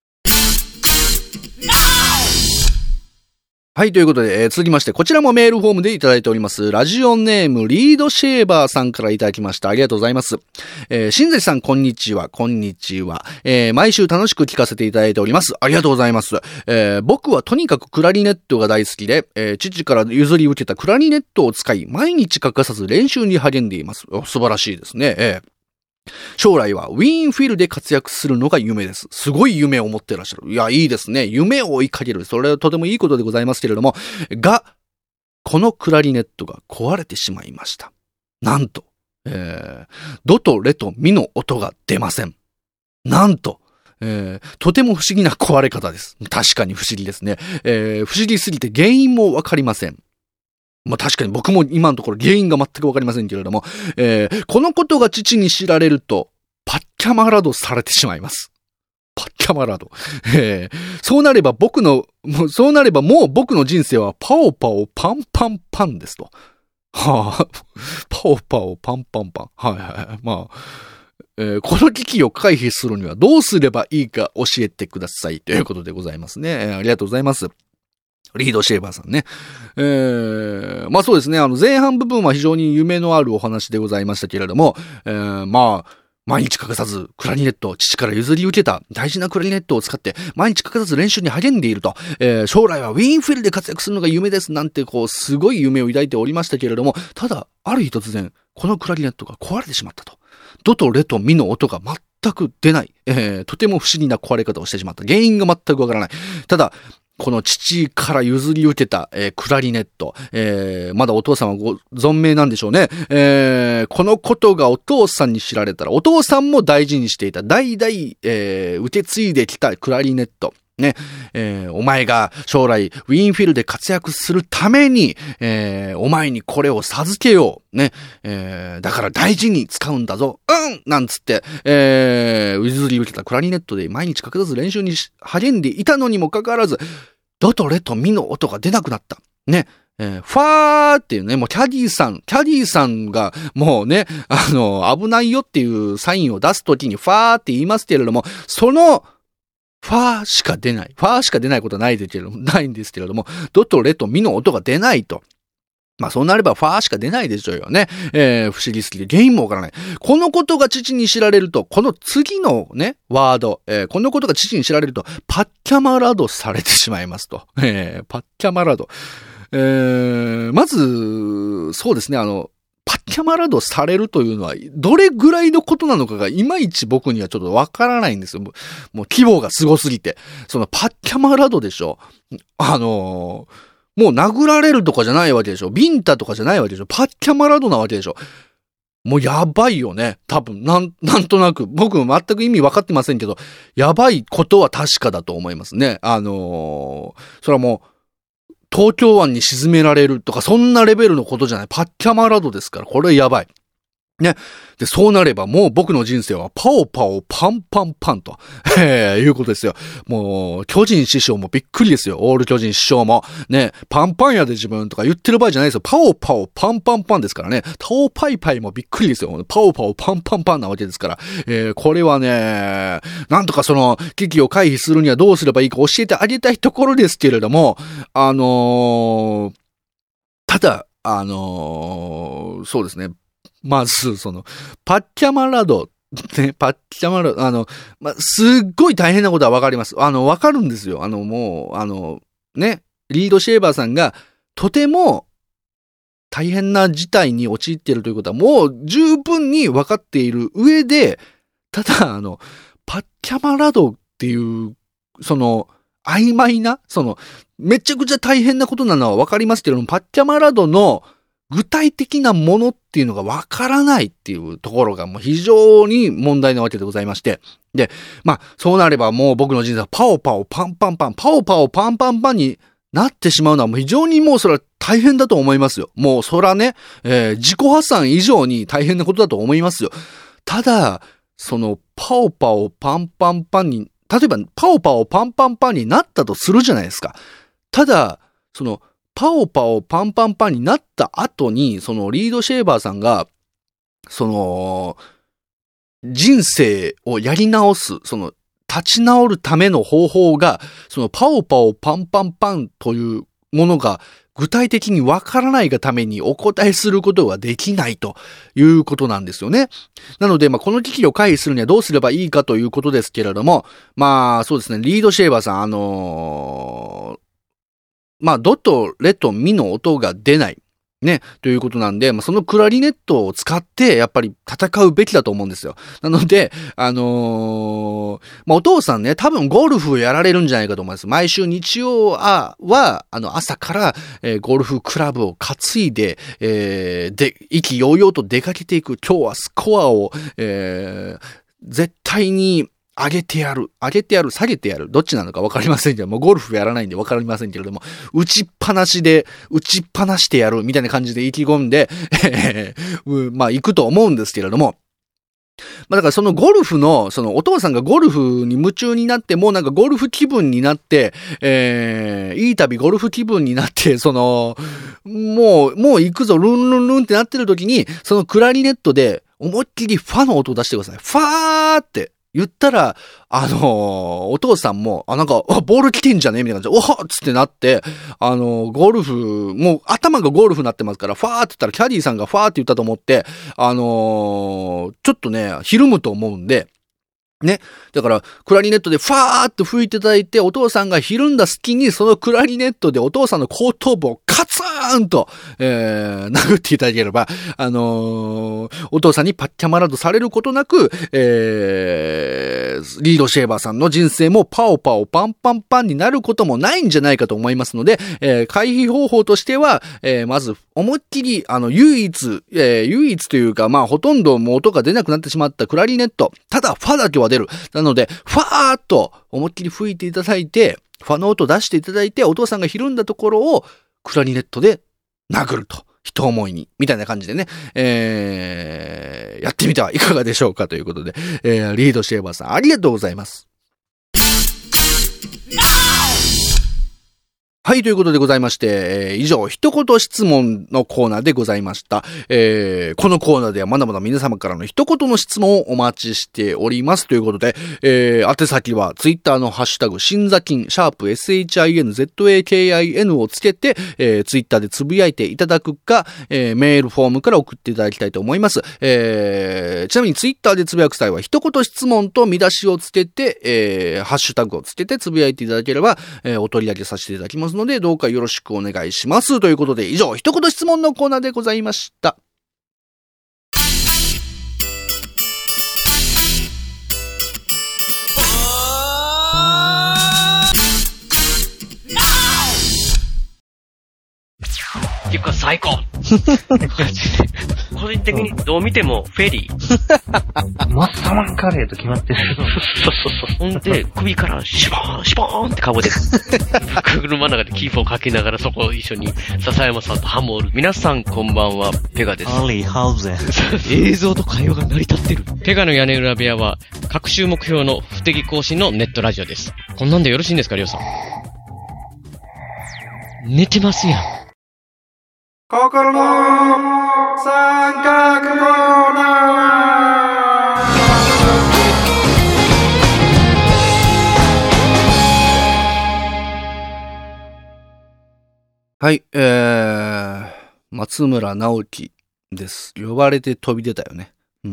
A: はい、ということで、えー、続きまして、こちらもメールフォームでいただいております。ラジオネーム、リードシェーバーさんからいただきました。ありがとうございます。えー、新崎さん、こんにちは、こんにちは。えー、毎週楽しく聞かせていただいております。ありがとうございます。えー、僕はとにかくクラリネットが大好きで、えー、父から譲り受けたクラリネットを使い、毎日欠かさず練習に励んでいます。素晴らしいですね。えー将来はウィーンフィルで活躍するのが夢です。すごい夢を持っていらっしゃる。いや、いいですね。夢を追いかける。それはとてもいいことでございますけれども。が、このクラリネットが壊れてしまいました。なんと、えー、ドとレとミの音が出ません。なんと、えー、とても不思議な壊れ方です。確かに不思議ですね。えー、不思議すぎて原因もわかりません。まあ確かに僕も今のところ原因が全くわかりませんけれども、えー、このことが父に知られると、パッキャマラドされてしまいます。パッキャマラド。えー、そうなれば僕の、もうそうなればもう僕の人生はパオパオパンパンパンですと。はあ、パオパオパンパンパン。はいはい。まあ、えー、この危機を回避するにはどうすればいいか教えてくださいということでございますね。えー、ありがとうございます。リードシェーバーさんね。えー、まあそうですね。あの前半部分は非常に夢のあるお話でございましたけれども、えー、まあ、毎日欠かさずクラリネットを父から譲り受けた大事なクラリネットを使って毎日欠かさず練習に励んでいると、えー、将来はウィーンフィルで活躍するのが夢ですなんてこうすごい夢を抱いておりましたけれども、ただある日突然このクラリネットが壊れてしまったと。ドとレとミの音が全く出ない、えー、とても不思議な壊れ方をしてしまった。原因が全くわからない。ただこの父から譲り受けた、えー、クラリネット、えー、まだお父さんはご存命なんでしょうね。えー、このことがお父さんに知られたら、お父さんも大事にしていた、代々、えー、受け継いできたクラリネット。ね、えー、お前が将来ウィーンフィルで活躍するために、えー、お前にこれを授けよう。ね、えー、だから大事に使うんだぞ。うんなんつって、えー、譲り受けたクラリネットで毎日欠かさず練習に励んでいたのにもかかわらず、ドとレとミの音が出なくなった。ね。えー、ファーっていうね、もうキャディーさん、キャディーさんがもうね、あの、危ないよっていうサインを出すときにファーって言いますけれども、その、ファーしか出ない。ファーしか出ないことはないですけれども、ないんですけれども、ドとレとミの音が出ないと。 まあそうなればファーしか出ないでしょうよね。えー、不思議すぎて原因もわからない。このことが父に知られると、この次のね、ワード、えー、このことが父に知られると、パッキャマラドされてしまいますと。えー、パッキャマラド。えー、まず、そうですね、あの、パッキャマラドされるというのは、どれぐらいのことなのかが、いまいち僕にはちょっとわからないんですよ。もう、もう規模がすごすぎて。そのパッキャマラドでしょ。あのー、もう殴られるとかじゃないわけでしょ。ビンタとかじゃないわけでしょ。パッキャマラドなわけでしょ。もうやばいよね。多分、なん、なんとなく。僕全く意味分かってませんけど、やばいことは確かだと思いますね。あのー、それはもう、東京湾に沈められるとか、そんなレベルのことじゃない。パッキャマラドですから、これやばい。ね。で、そうなればもう僕の人生はパオパオパンパンパンと、えー、いうことですよ。もう、巨人師匠もびっくりですよ。オール巨人師匠も。ね、パンパンやで自分とか言ってる場合じゃないですよ。パオパオパンパンパンですからね。タオパイパイもびっくりですよ。パオパオパンパンパンなわけですから。えー、これはね、なんとかその、危機を回避するにはどうすればいいか教えてあげたいところですけれども、あのー、ただ、あのー、そうですね。まず、その、パッキャマラド、ね、パッキャマラド、あの、ま、すっごい大変なことはわかります。あの、わかるんですよ。あの、もう、あの、ね、リードシェーバーさんが、とても、大変な事態に陥っているということは、もう十分にわかっている上で、ただ、あの、パッキャマラドっていう、その、曖昧な、その、めちゃくちゃ大変なことなのはわかりますけれども、パッキャマラドの、具体的なものっていうのがわからないっていうところがもう非常に問題なわけでございまして。で、まあ、そうなればもう僕の人生はパオパオパンパンパン、パオパオパンパンパンになってしまうのはもう非常にもうそれは大変だと思いますよ。もうそらね、えー、自己破産以上に大変なことだと思いますよ。ただ、そのパオパオパンパンパンに、例えばパオパオパンパンパンになったとするじゃないですか。ただ、その、パオパオパンパンパンになった後に、そのリードシェーバーさんが、その、人生をやり直す、その、立ち直るための方法が、そのパオパオパンパンパンというものが具体的にわからないがためにお答えすることができないということなんですよね。なので、まあ、この危機を回避するにはどうすればいいかということですけれども、まあ、そうですね、リードシェーバーさん、あのー、まあ、ドとレとミの音が出ない。ね。ということなんで、まあ、そのクラリネットを使って、やっぱり戦うべきだと思うんですよ。なので、あのー、まあ、お父さんね、多分ゴルフをやられるんじゃないかと思います。毎週日曜は、はあの、朝から、えー、ゴルフクラブを担いで、えー、で、意気揚々と出かけていく。今日はスコアを、えー、絶対に、上げてやる。上げてやる。下げてやる。どっちなのか分かりませんけども、ゴルフやらないんで分かりませんけれども、打ちっぱなしで、打ちっぱなしてやる。みたいな感じで意気込んで、えー、まあ行くと思うんですけれども、まあだからそのゴルフの、そのお父さんがゴルフに夢中になって、もうなんかゴルフ気分になって、えー、いい旅ゴルフ気分になって、その、もう、もう行くぞ、ルンルンルンってなってる時に、そのクラリネットで思いっきりファの音を出してください。ファーって。言ったら、あのー、お父さんも、あ、なんか、ボール来てんじゃねみたいな感じで、おはっつってなって、あのー、ゴルフ、もう頭がゴルフになってますから、ファーって言ったら、キャディーさんがファーって言ったと思って、あのー、ちょっとね、ひるむと思うんで、ね。だから、クラリネットでファーって吹いていただいて、お父さんがひるんだ隙に、そのクラリネットでお父さんの後頭部をカツーンと、えー、殴っていただければ、あのー、お父さんにパッキャマラドされることなく、えー、リードシェーバーさんの人生もパオパオパンパンパンになることもないんじゃないかと思いますので、えー、回避方法としては、えー、まず、思いっきり、あの、唯一、えー、唯一というか、まあ、ほとんどもう音が出なくなってしまったクラリネット。ただ、ファだけは出る。なので、ファーっと思いっきり吹いていただいて、ファの音出していただいて、お父さんがひるんだところを、クラリネットで殴ると。一思いに。みたいな感じでね、えー、やってみてはいかがでしょうかということで、えー、リードシェーバーさん、ありがとうございます。 はい、ということでございまして、えー、以上、一言質問のコーナーでございました。えー、このコーナーではまだまだ皆様からの一言の質問をお待ちしておりますということで、えー、宛先はツイッターのハッシュタグ、新座金、シャープ シンザキン をつけて、えー、ツイッターでつぶやいていただくか、えー、メールフォームから送っていただきたいと思います。えー、ちなみにツイッターでつぶやく際は、一言質問と見出しをつけて、えー、ハッシュタグをつけてつぶやいていただければ、えー、お取り上げさせていただきますので、どうかよろしくお願いします。ということで、以上、一言質問のコーナーでございました。
E: っていうか最高個人的にどう見てもフェリー
F: マッサマンカレーと決まってる。
E: そうそうそう。ほんで、首からシュボーン、シュボーンって顔で、車の中でキープをかけながらそこを一緒に笹山さんとハモる。皆さんこんばんは、ペガです。
F: アリーハウゼン。
E: 映像と会話が成り立ってる。ペガの屋根裏部屋は、各週目標の不適更新のネットラジオです。こんなんでよろしいんですか、りょうさん。寝てますやん。
A: 心の三角コーナー。はい、えー、松村直樹です。呼ばれて飛び出たよね。うん。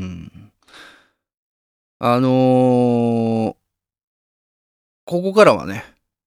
A: あのー、ここからはね、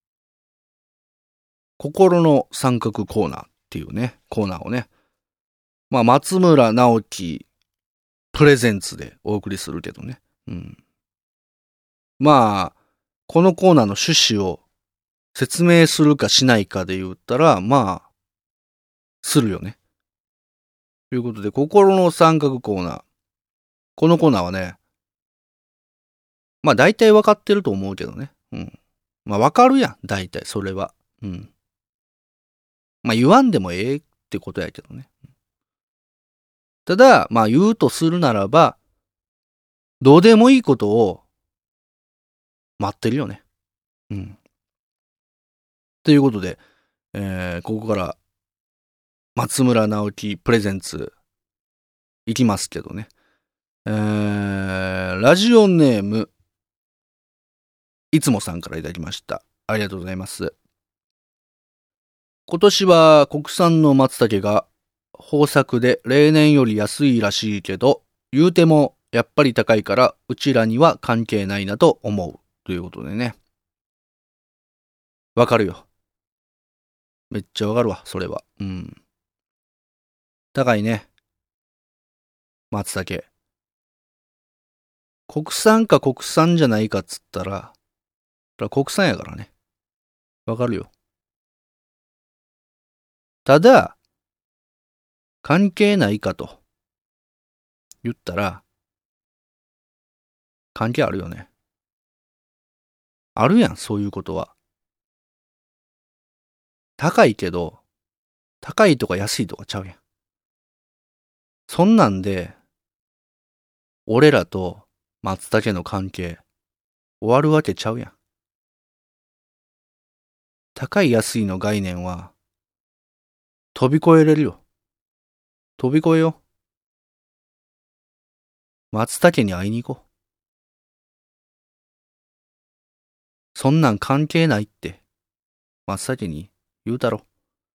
A: 心の三角コーナーっていうね、コーナーをね、まあ、松村直樹プレゼンツでお送りするけどね。うん。まあ、このコーナーの趣旨を説明するかしないかで言ったら、まあ、するよね。ということで、心の三角コーナー。このコーナーはね、まあ大体わかってると思うけどね。うん。まあわかるやん、大体、それは。うん。まあ言わんでもええってことやけどね。ただ、まあ言うとするならば、どうでもいいことを待ってるよね。うん。ということで、えー、ここから松村直樹プレゼンツいきますけどね。えー、ラジオネームいつもさんからいただきました。ありがとうございます。今年は国産の松茸が豊作で例年より安いらしいけど、言うてもやっぱり高いからうちらには関係ないなと思う。ということでね。わかるよ。めっちゃわかるわ、それは。うん。高いね。松茸。国産か国産じゃないかっつったら、国産やからね。わかるよ。ただ、関係ないかと言ったら、関係あるよね。あるやん、そういうことは。高いけど、高いとか安いとかちゃうやん。そんなんで、俺らと松茸の関係、終わるわけちゃうやん。高い安いの概念は、飛び越えれるよ。飛び越えよ。松茸に会いに行こう。そんなん関係ないって、松茸に言うたろ。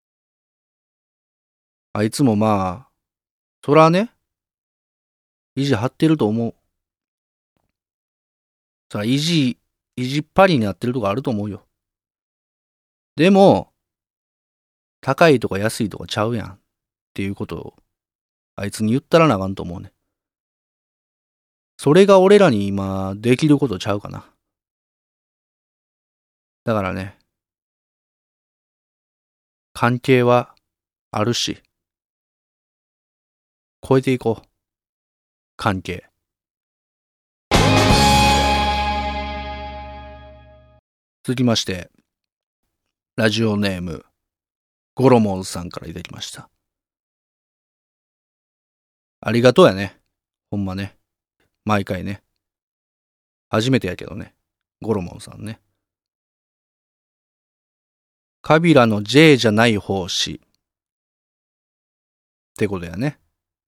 A: あいつもまあ、そらね、意地張ってると思う。そら意地、意地っぱりになってるとこあると思うよ。でも、高いとか安いとかちゃうやんっていうことをあいつに言ったらなあかんと思うね。それが俺らに今できることちゃうかな。だからね、関係はあるし、超えていこう。関係。続きまして、ラジオネーム、ゴロモンさんからいただきました。ありがとうやね。ほんまね。毎回ね。初めてやけどね。ゴロモンさんね。 カビラの J じゃない方詞。ってことやね。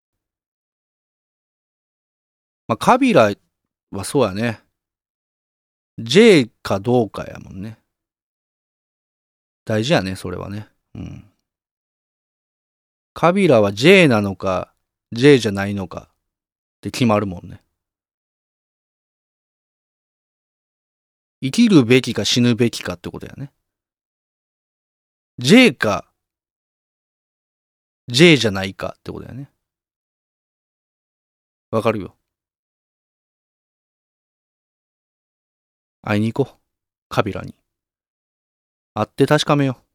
A: まあ、カビラはそうやね。J かどうかやもんね。大事やね、それはね。うん。カビラは J なのか、J じゃないのかって決まるもんね。生きるべきか死ぬべきかってことやね。J か、J じゃないかってことやね。わかるよ。会いに行こう。カビラに。会って確かめよ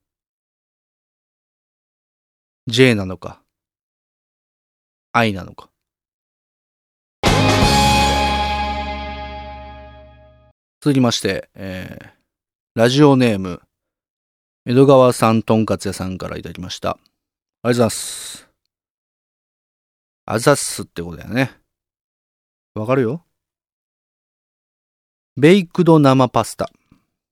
A: う。J なのか、I なのか。続きまして、えー、ラジオネーム、江戸川さんとんかつ屋さんからいただきました。ありがとうございます。あざっすってことだよね。わかるよ。ベイクド生パスタ。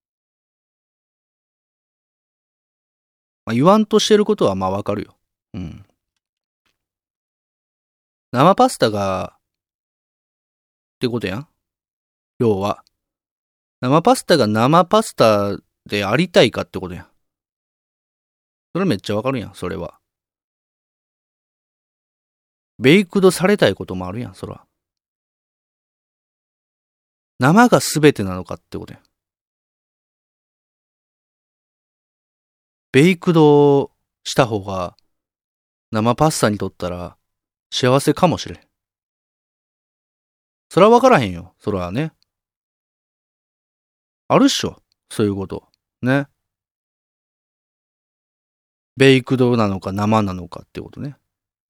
A: まあ、言わんとしてることはまあわかるよ。うん。生パスタが、ってことやん。要は。生パスタが生パスタでありたいかってことやん。それめっちゃわかるやん、それは。ベイクドされたいこともあるやん、そら。生が全てなのかってことやん。ベイクドした方が生パスタにとったら幸せかもしれん。それはわからへんよ。それはね。あるっしょ。そういうこと。ね。ベイクドなのか生なのかってことね。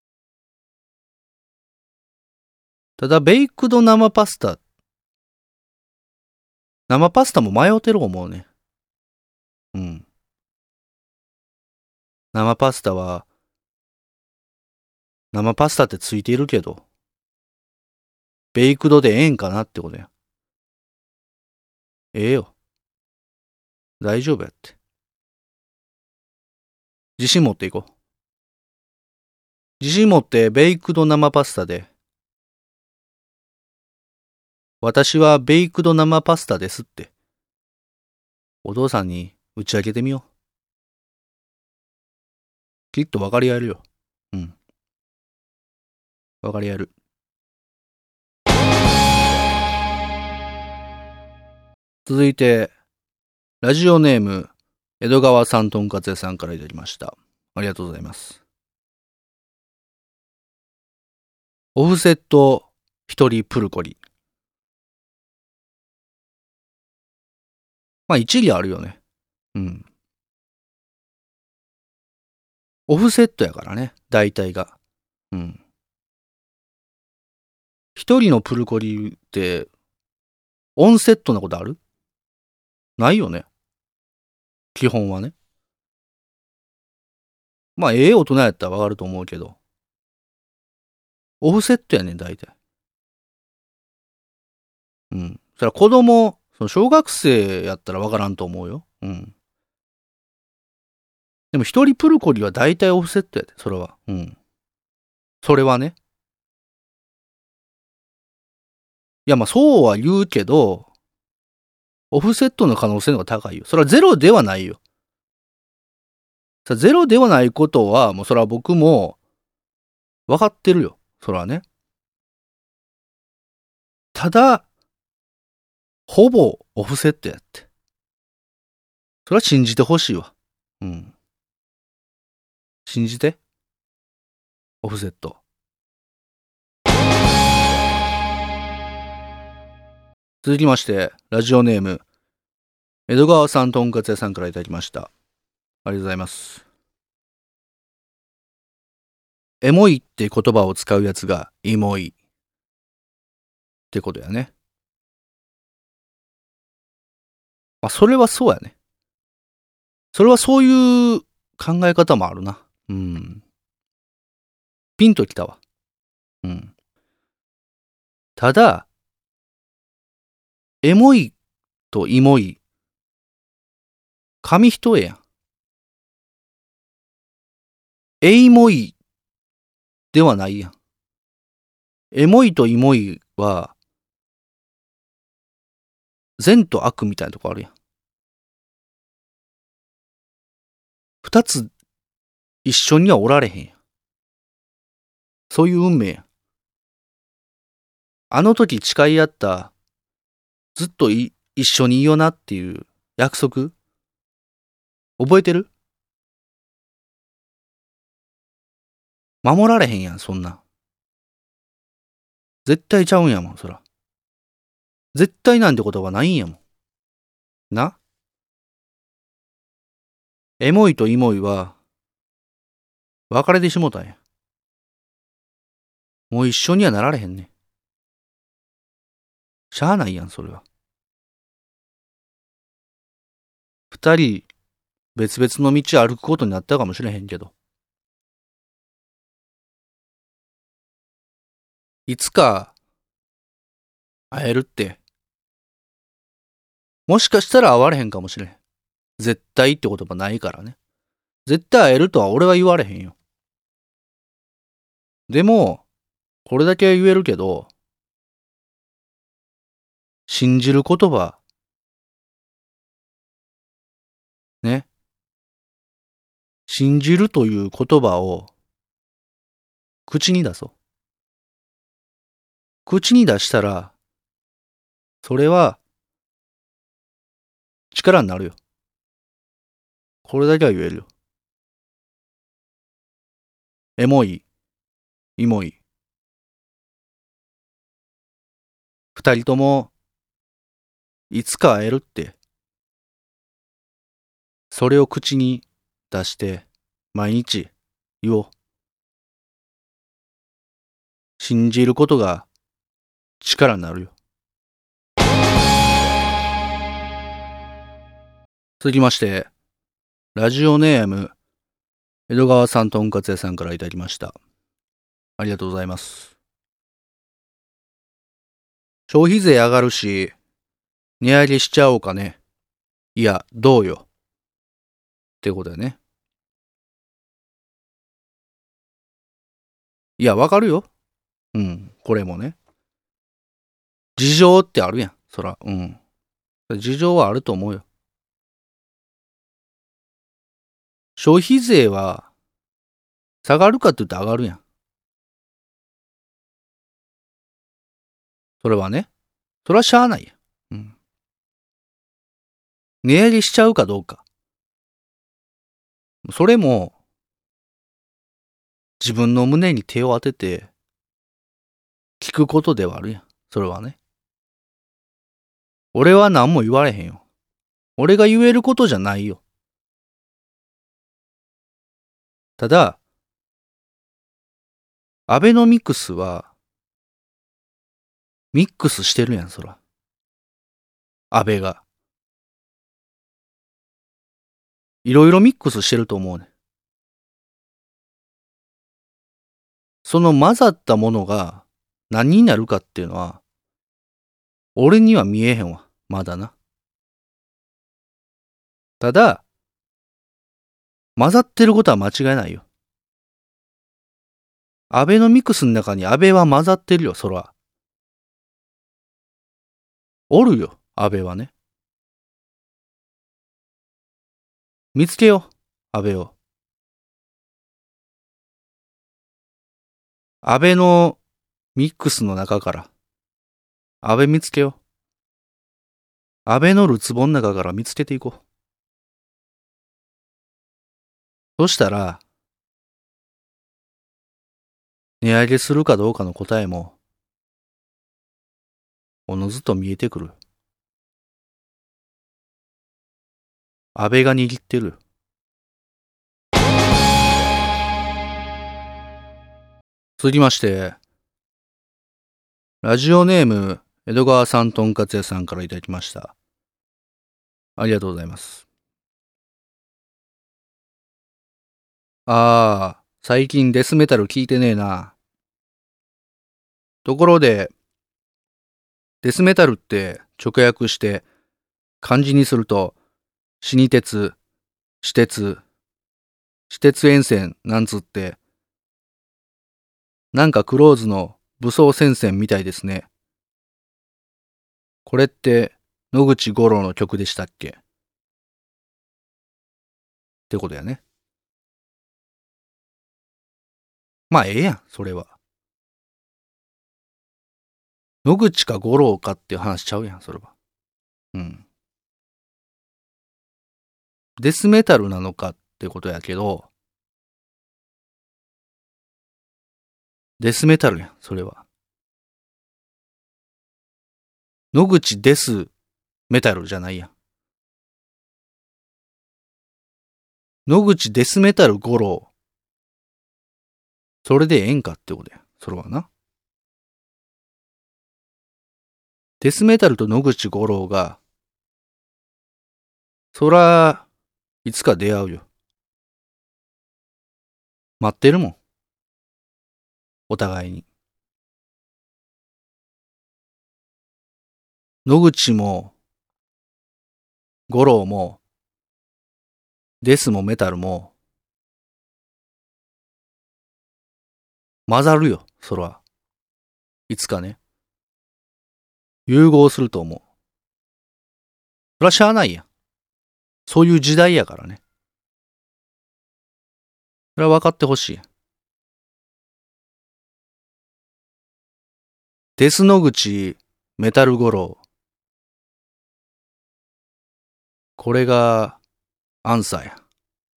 A: ただ、ベイクド生パスタ。生パスタも迷ってる思うね。うん。生パスタは、生パスタってついているけど、ベイクドでええんかなってことや。ええよ。大丈夫やって。自信持っていこう。自信持ってベイクド生パスタで、私はベイクド生パスタですって、お父さんに打ち明けてみよう。きっと分かり合えるよ。うん。分かり合える。続いて、ラジオネーム、江戸川さんとんかつ屋さんからいただきました。ありがとうございます。オフセット一人プルコリ。まあ一理あるよね。うん。オフセットやからね、大体が。うん。一人のプルコリって、オンセットなことある？ないよね。基本はね。まあ、ええ大人やったらわかると思うけど。オフセットやねん、大体。うん。それは子供、その小学生やったらわからんと思うよ。うん。でも一人プルコリは大体オフセットやで、それは。うん。それはね。いや、まあそうは言うけど、オフセットの可能性の方が高いよ。それはゼロではないよ。さ、ゼロではないことは、もうそれは僕も分かってるよ。それはね。ただ、ほぼオフセットやって。それは信じてほしいわ。うん。信じて。オフセット。続きまして、ラジオネーム、江戸川さんとんかつ屋さんからいただきました。ありがとうございます。エモいって言葉を使うやつがイモいってことやね。あ、それはそうやね。それはそういう考え方もあるな。うん。ピンときたわ。うん。ただ、エモいとイモい、紙一重やん。 エイモイではないやん。エモいとイモいは、善と悪みたいなとこあるやん。二つ一緒にはおられへんやん。そういう運命やん。あの時誓い合った、ずっとい一緒にいよなっていう約束、覚えてる？守られへんやん、そんな。絶対ちゃうんやもん、そら。絶対なんてことはないんやもん。な？エモいとイモいは、別れてしもたんや。もう一緒にはなられへんね。しゃあないやん、それは。二人、別々の道歩くことになったかもしれへんけど。いつか、会えるって。もしかしたら会われへんかもしれへん。絶対って言葉ないからね。絶対会えるとは俺は言われへんよ。でも、これだけは言えるけど、信じる言葉、ね。信じるという言葉を、口に出そう。口に出したら、それは、力になるよ。これだけは言えるよ。エモい、イモい。二人とも、いつか会えるって、それを口に出して、毎日言おう。信じることが力になるよ。続きまして、ラジオネーム、江戸川さんとんかつ屋さんからいただきました。ありがとうございます。消費税上がるし、値上げしちゃおうかね。いや、どうよ。ってことだよね。いや、わかるよ。うん、これもね。事情ってあるやん、そら。うん。事情はあると思うよ。消費税は、下がるかって言って上がるやん。それはね。それはしゃあないやん。うん。値上げしちゃうかどうか。それも、自分の胸に手を当てて、聞くことではあるやん。それはね。俺は何も言われへんよ。俺が言えることじゃないよ。ただ、アベノミクスは、ミックスしてるやん、そら。アベが。いろいろミックスしてると思うね。その混ざったものが何になるかっていうのは、俺には見えへんわ。まだな。ただ、混ざってることは間違いないよ。アベノミクスの中にアベは混ざってるよ、そら。おるよ、アベはね。見つけよう、アベを。アベのミックスの中から、アベ見つけよう。アベのるつぼの中から見つけていこう。そしたら、値上げするかどうかの答えも、おのずと見えてくる。安倍が握ってる。続きまして、ラジオネーム、江戸川さんとんかつ屋さんからいただきました。ありがとうございます。ああ、最近デスメタル聞いてねえな。ところで、デスメタルって直訳して漢字にすると死に鉄、死鉄、 私鉄沿線なんつって、なんかクローズの武装戦線みたいですね。これって野口五郎の曲でしたっけ？ってことやね。まあええやん、それは。野口か五郎かっていう話しちゃうやん、それは。うん。デスメタルなのかってことやけど、デスメタルやん、それは。野口デスメタルじゃないやん。野口デスメタル五郎。それでええんかってことや。それはな。デスメタルと野口五郎が、そら、いつか出会うよ。待ってるもん。お互いに。野口も、五郎も、デスもメタルも、混ざるよ、そら。いつかね。融合すると思う。そらしゃあないやん。そういう時代やからね。それは分かってほしいやん。デス野口、メタル五郎。これが、アンサーや。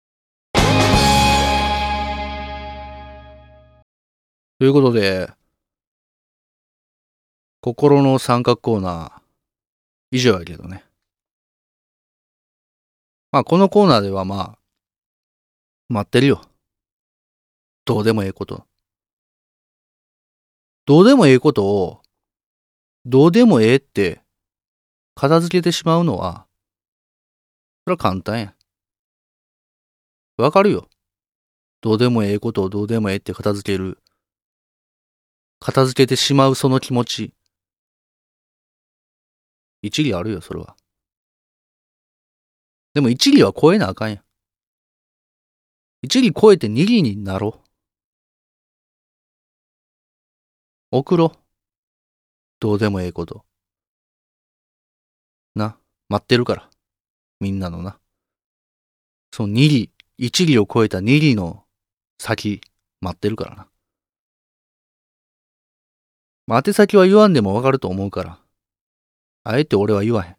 A: ということで、心の三角コーナー、以上やけどね。まあ、このコーナーではまあ、待ってるよ。どうでもええこと。どうでもええことを、どうでもええって、片付けてしまうのは、それは簡単や。わかるよ。どうでもええことをどうでもええって片付ける。片付けてしまうその気持ち。一理あるよ、それは。でも一理は超えなあかんやん。一理超えて二理になろう。送ろう。どうでもええこと。な、待ってるから。みんなのな。その二理、一理を超えた二理の先、待ってるからな。まあ、宛先は言わんでもわかると思うから。あえて俺は言わへん。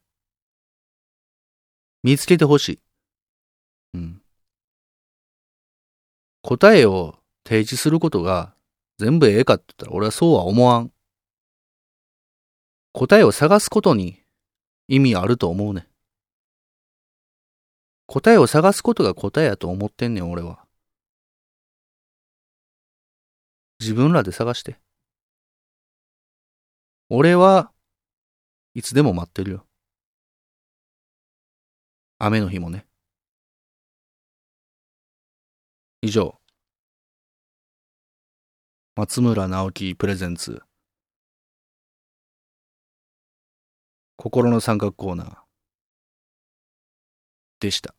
A: 見つけてほしい。うん。答えを提示することが全部ええかって言ったら俺はそうは思わん。答えを探すことに意味あると思うね。答えを探すことが答えやと思ってんねん、俺は。自分らで探して。俺はいつでも待ってるよ。雨の日もね。以上。松村直樹プレゼンツ。心の三角コーナーでした。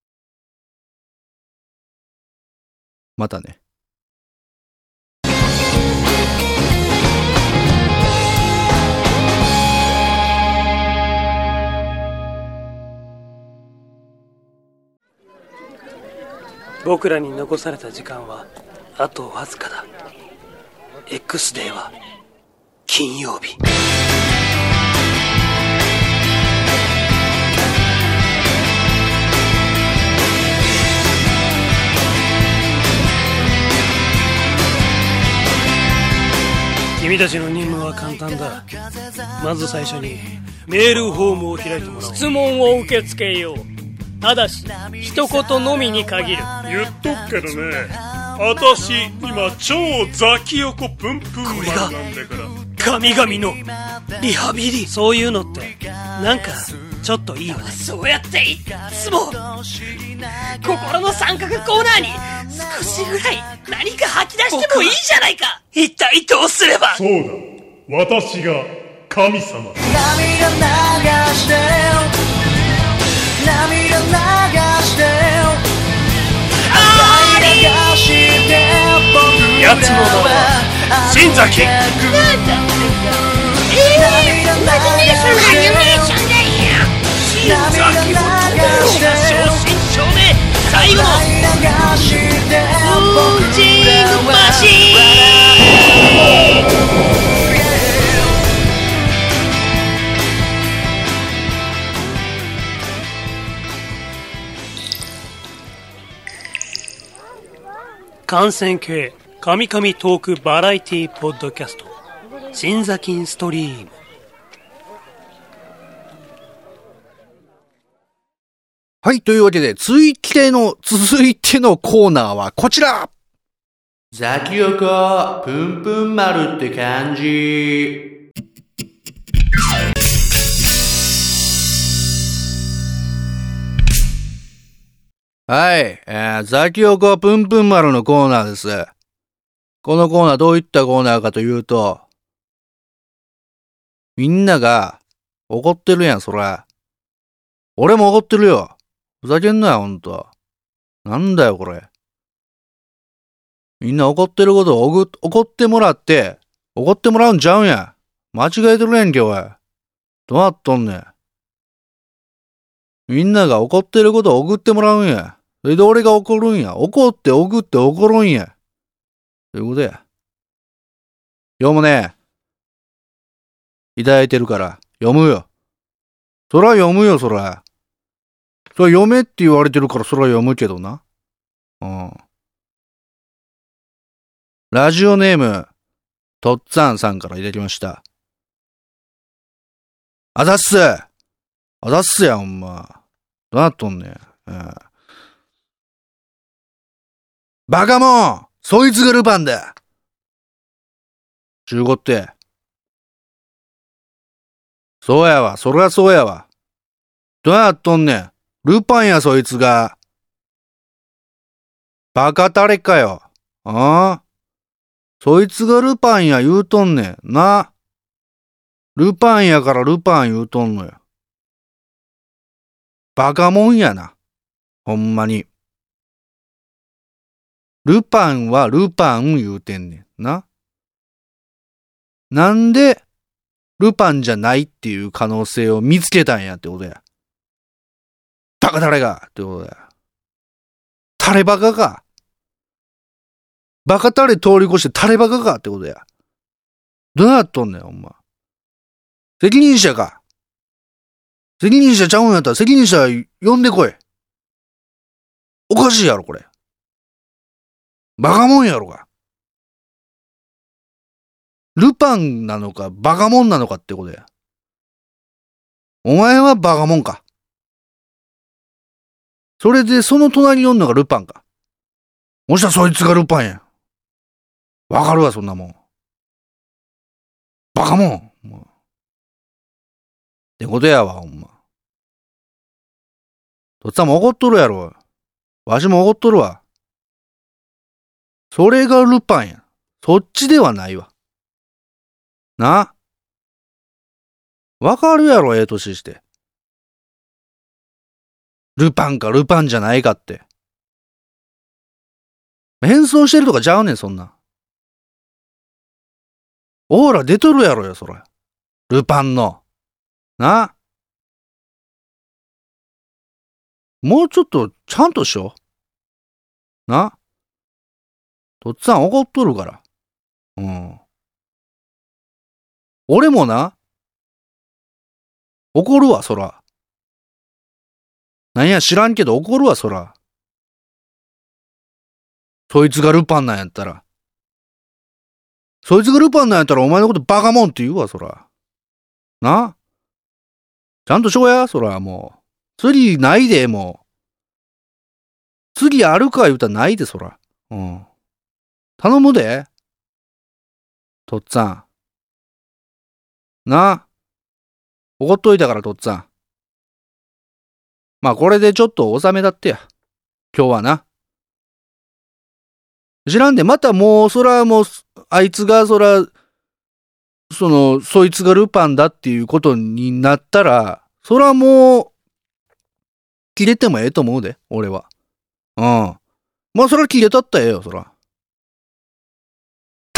A: またね。
G: 僕らに残された時間はあとわずかだ。 X デーは金曜日。君たちの任務は簡単だ。まず最初にメールフォームを開いてもらおう。
H: 質問を受け付けよう。ただし一言のみに限る。
D: 言っとくけどね、私今超ザキヨコプンプンマンなんだから。
G: 神々のリハビリ。そういうのってなんかちょっといいよね。
H: そうやっていっつも心の三角コーナーに少しぐらい何か吐き出してもいいじゃないか。
G: 一体どうすれば。
D: そうだ、私が神様。
I: 涙流して涙流して
G: やつの名は新崎。
B: なんだえー、イマジネーションアニメーションだよ。
G: 新崎も正真正銘最後の
B: ウージングマシーン。
G: 感染系神々トークバラエティポッドキャスト新座金ストリーム。
A: はい、というわけで、続いての、続いてのコーナーはこちら。ザキヨコ、プンプン丸って感じ。はい、えー、ザキヨコプンプン丸のコーナーです。このコーナーどういったコーナーかというと、みんなが怒ってるやん、そら。俺も怒ってるよ。ふざけんなよ、ほんと。なんだよ、これ。みんな怒ってることをおぐ怒ってもらって、怒ってもらうんちゃうんや。間違えてるやんけ、おい。どうなっとんねん。みんなが怒ってることをおぐってもらうんや。それで俺が怒るんや。怒っておぐって怒るんや。ということや。読むね。いただいてるから、読むよ。そら読むよ、そら。そら読めって言われてるから、そら読むけどな。うん。ラジオネーム、とっつぁんさんからいただきました。あざっす。あざっすや、ほんま。どうなっとんねん。うん、バカモン、そいつがルパンだ。中古って。そうやわ、そりゃそうやわ。どうやっとんねん。ルパンや、そいつが。バカタレかよ。ああ。そいつがルパンや言うとんねん。な。ルパンやからルパン言うとんのよ。バカもんやな。ほんまに。ルパンはルパン言うてんねん。な。なんで、ルパンじゃないっていう可能性を見つけたんやってことや。バカタレがってことや。タレバカか。バカタレ通り越してタレバカかってことや。どうなっとんねん、ほんま。責任者か。責任者ちゃうんやったら責任者呼んでこい。おかしいやろ、これ。バカもんやろか。ルパンなのか、バカもんなのかってことや。お前はバカもんか。それでその隣におんのがルパンか。もしはそいつがルパンや。わかるわ、そんなもん。バカもん。ってことやわ、ほんま。とっつぁんも怒っとるやろ。わしも怒っとるわ。それがルパンや。そっちではないわ。な。わかるやろ、ええ年して。ルパンかルパンじゃないかって。変装してるとかちゃうねん、そんな。オーラ出とるやろよ、それ。ルパンの。な。もうちょっとちゃんとしよう。な。とっつぁん怒っとるから。うん。俺もな。怒るわ、そら。なんや知らんけど怒るわ、そら。そいつがルパンなんやったら。そいつがルパンなんやったらお前のことバカモンって言うわ、そら。な。ちゃんとしようや、そら、もう。次ないで、もう。次あるか言うたらないで、そら。うん。頼むで。とっつぁん。な。怒っといたから、とっつぁん。まあ、これでちょっと収めだってや。今日はな。知らんで、またもう、そらもう、あいつが、そら、その、そいつがルパンだっていうことになったら、そらもう、切れてもええと思うで、俺は。うん。まあ、そら切れたったらええよ、そら。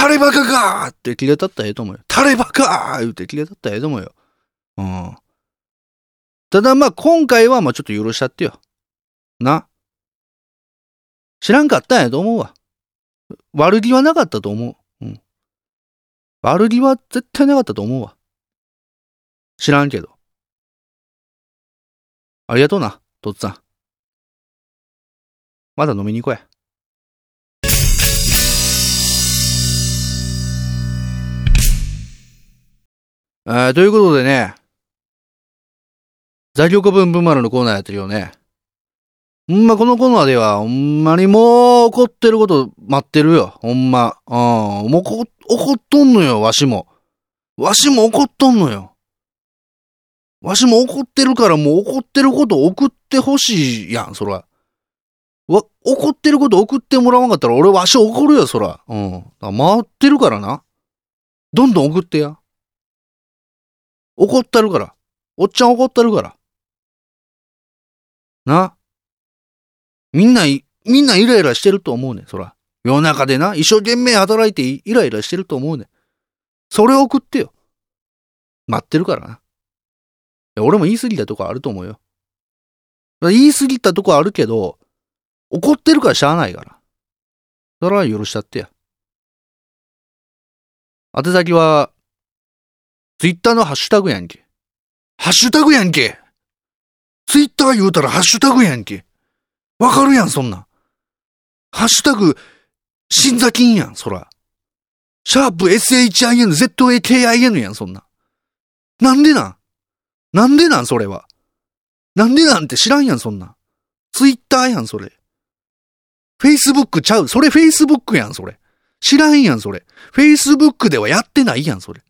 A: タレバカかーって切れたったらええと思うよ。タレバカー言うて切れたったらええと思うよ。うん。ただまあ今回はまあちょっと許しちゃってよ。な。知らんかったんやと思うわ。悪気はなかったと思う。うん。悪気は絶対なかったと思うわ。知らんけど。ありがとうな、とっつぁん。まだ飲みに行こうや。えー、ということでね、座曲ブンブン丸のコーナーやってるよね。ほんまこのコーナーでは、ほんまにもう怒ってること待ってるよ。ほんま。うん。もうこ怒っとんのよ、わしも。わしも怒っとんのよ。わしも怒ってるからもう怒ってること送ってほしいやん、そら。わ、怒ってること送ってもらわんかったら俺わし怒るよ、そら。うん。回ってるからな。どんどん送ってや。怒ったるから。おっちゃん怒ったるから。な。みんな、みんなイライラしてると思うねん、そら。世の中でな、一生懸命働いてイライラしてると思うねん。それを送ってよ。待ってるからな。いや俺も言い過ぎたとこあると思うよ。言い過ぎたとこあるけど、怒ってるからしゃあないから。それは許しちゃってや。宛先は、ツイッターのハッシュタグやんけ。ハッシュタグやんけ。ツイッター言うたらハッシュタグやんけ。わかるやん、そんなん。ハッシュタグ、新座金やん、そら。シャープ エスエイチアイエヌゼットエーケーアイエヌ やん、そんなん。なんでなんなんでなんそれは。なんでなんて知らんやん、そんなん。ツイッターやん、それ。フェイスブックちゃう。それフェイスブックやん、それ。知らんやん、それ。フェイスブックではやってないやん、それ。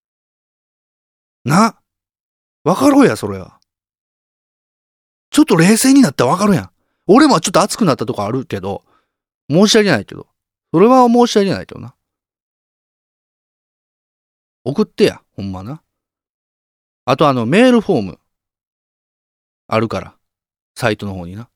A: な。わかろうや、それは。ちょっと冷静になってわかるやん。俺もちょっと熱くなったとこあるけど、申し訳ないけど。それは申し訳ないけどな。送ってや、ほんまな。あとあの、メールフォーム。あるから。サイトの方にな。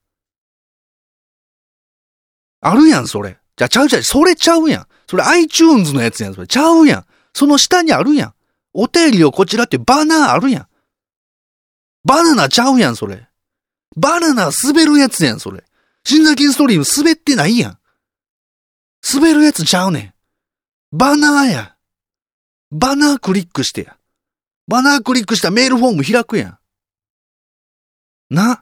A: あるやん、それ。じゃ、ちゃうちゃう、それちゃうやん。それ iTunes のやつやん、それ。ちゃうやん。その下にあるやん。お便りをこちらってバナーあるやん。バナナちゃうやん、それ。バナナ滑るやつやん、それ。新座金ストリーム滑ってないやん。滑るやつちゃうねん。バナーや。バナークリックしてや。バナークリックしたメールフォーム開くやん。な。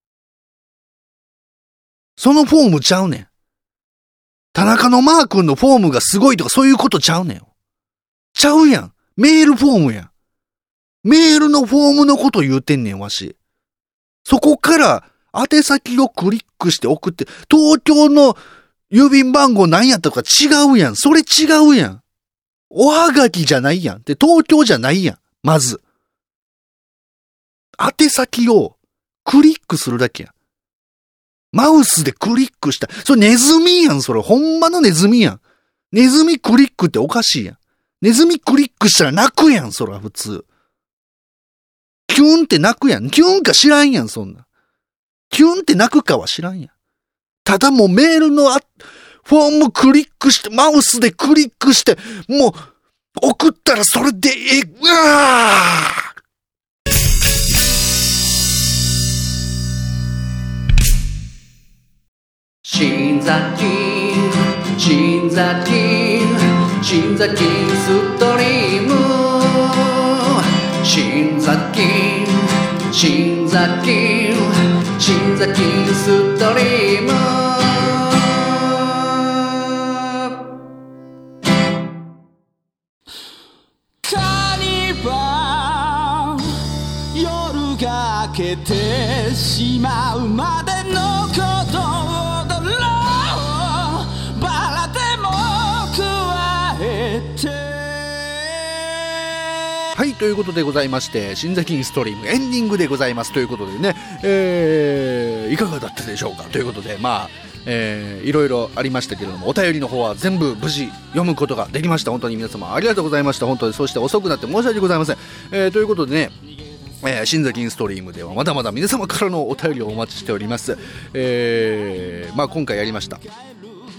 A: そのフォームちゃうねん。田中のマー君のフォームがすごいとかそういうことちゃうねん。ちゃうやん。メールフォームやん。メールのフォームのこと言うてんねん、わし。そこから宛先をクリックして送って、東京の郵便番号何やったか違うやん。それ違うやん。おはがきじゃないやん。で、東京じゃないやん。まず。宛先をクリックするだけやん。マウスでクリックした。それネズミやん、それ。ほんまのネズミやん。ネズミクリックっておかしいやん。ネズミクリックしたら泣くやん、そら、普通。キュンって泣くやん。キュンか知らんやん、そんな。キュンって泣くかは知らんやん。ただもうメールのあ、フォームクリックして、マウスでクリックして、もう、送ったらそれで、え、うわー新座金、新座金、新座金ストリーム。新座金、新座金、新座金ストリーム。
I: カニバル夜が明けてしまうまでのことを踊ろう。バラでも加えて。
A: はい、ということでございまして、新座金ストリームエンディングでございますということでね、えー、いかがだったでしょうかということで、まあ、えー、いろいろありましたけれども、お便りの方は全部無事読むことができました。本当に皆様ありがとうございました。本当にそして遅くなって申し訳ございません。えー、ということでね、えー、新座金ストリームではまだまだ皆様からのお便りをお待ちしております。えー、まあ今回やりました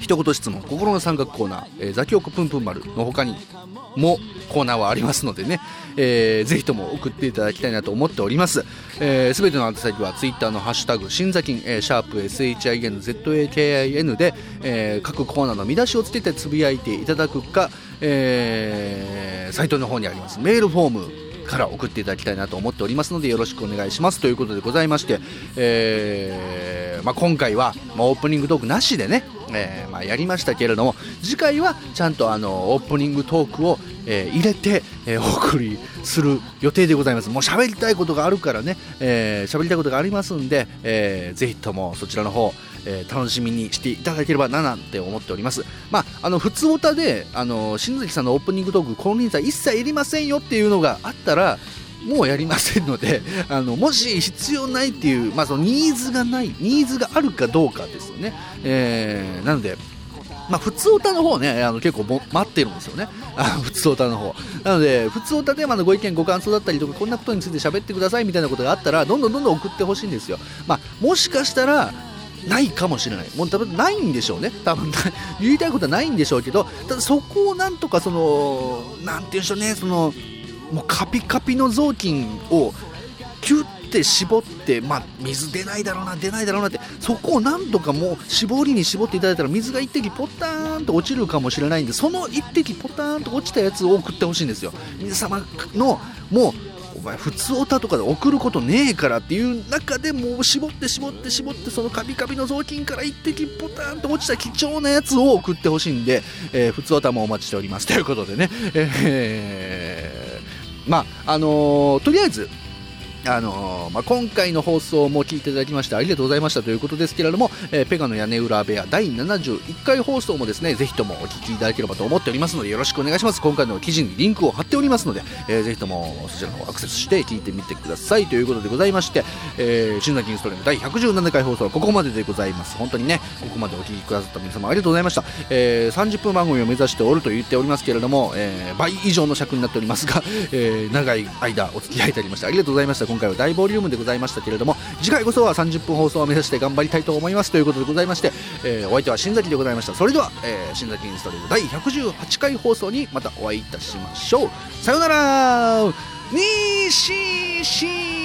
A: 一言質問、心の三角コーナー、えー、ザキオコプンプン丸の他にもコーナーはありますのでね、えー、ぜひとも送っていただきたいなと思っております。すべ、えー、ての宛先はツイッターのハッシュタグ新ザキン、えー、シャープ シン で、えー、各コーナーの見出しをつけてつぶやいていただくか、えー、サイトの方にありますメールフォームから送っていただきたいなと思っておりますのでよろしくお願いしますということでございまして、えーまあ、今回は、まあ、オープニングトークなしでね、えーまあ、やりましたけれども、次回はちゃんとあのオープニングトークを、えー、入れて、えー、お送りする予定でございます。もう喋りたいことがあるからね、えー、喋りたいことがありますんで、えー、ぜひともそちらの方、えー、楽しみにしていただければななんて思っております。まあ、あの普通オタであの新崎さんのオープニングトークこの人数は一切いりませんよっていうのがあったらもうやりませんので、あのもし必要ないっていう、まあ、そのニーズがないニーズがあるかどうかですよね。えー、なのでまあ、普通オタの方ね、あの結構も待ってるんですよね。あ普通オタの方なので、普通オタでまだご意見ご感想だったりとか、こんなことについて喋ってくださいみたいなことがあったらどんどんどんどん送ってほしいんですよ。まあ、もしかしたらないかもしれない、もう多分ないんでしょうね、多分言いたいことはないんでしょうけど、ただそこをなんとかそのなんていうんでしょうね、そのもうカピカピの雑巾をキュッて絞って、まあ、水出ないだろうな出ないだろうなって、そこをなんとかもう絞りに絞っていただいたら水が一滴ポターンと落ちるかもしれないんで、その一滴ポターンと落ちたやつを送ってほしいんですよ。皆様のもうお前普通オタとかで送ることねえからっていう中でもう絞って絞って絞ってそのカピカピの雑巾から一滴ポターンと落ちた貴重なやつを送ってほしいんで、えー、普通オタもお待ちしておりますということでね、えー、まああのー、とりあえずあのーまあ、今回の放送も聞いていただきましてありがとうございましたということですけれども、えー、ペガの屋根裏部屋だいななじゅういっかい放送もですねぜひともお聞きいただければと思っておりますのでよろしくお願いします。今回の記事にリンクを貼っておりますので、えー、ぜひともそちらの方アクセスして聞いてみてくださいということでございまして、えー、新崎インストリームだいひゃくじゅうななかい放送はここまででございます。本当にねここまでお聞きくださった皆様ありがとうございました。えー、さんじゅっぷん番組を目指しておると言っておりますけれども、えー、倍以上の尺になっておりますが、えー、長い間お付き合いいただきましてありがとうございました。今回は大ボリュームでございましたけれども、次回こそはさんじゅっぷん放送を目指して頑張りたいと思いますということでございまして、えー、お相手は新崎でございました。それでは、えー、新崎インストリームだいひゃくじゅうはちかい放送にまたお会いいたしましょう。さようなら。にしし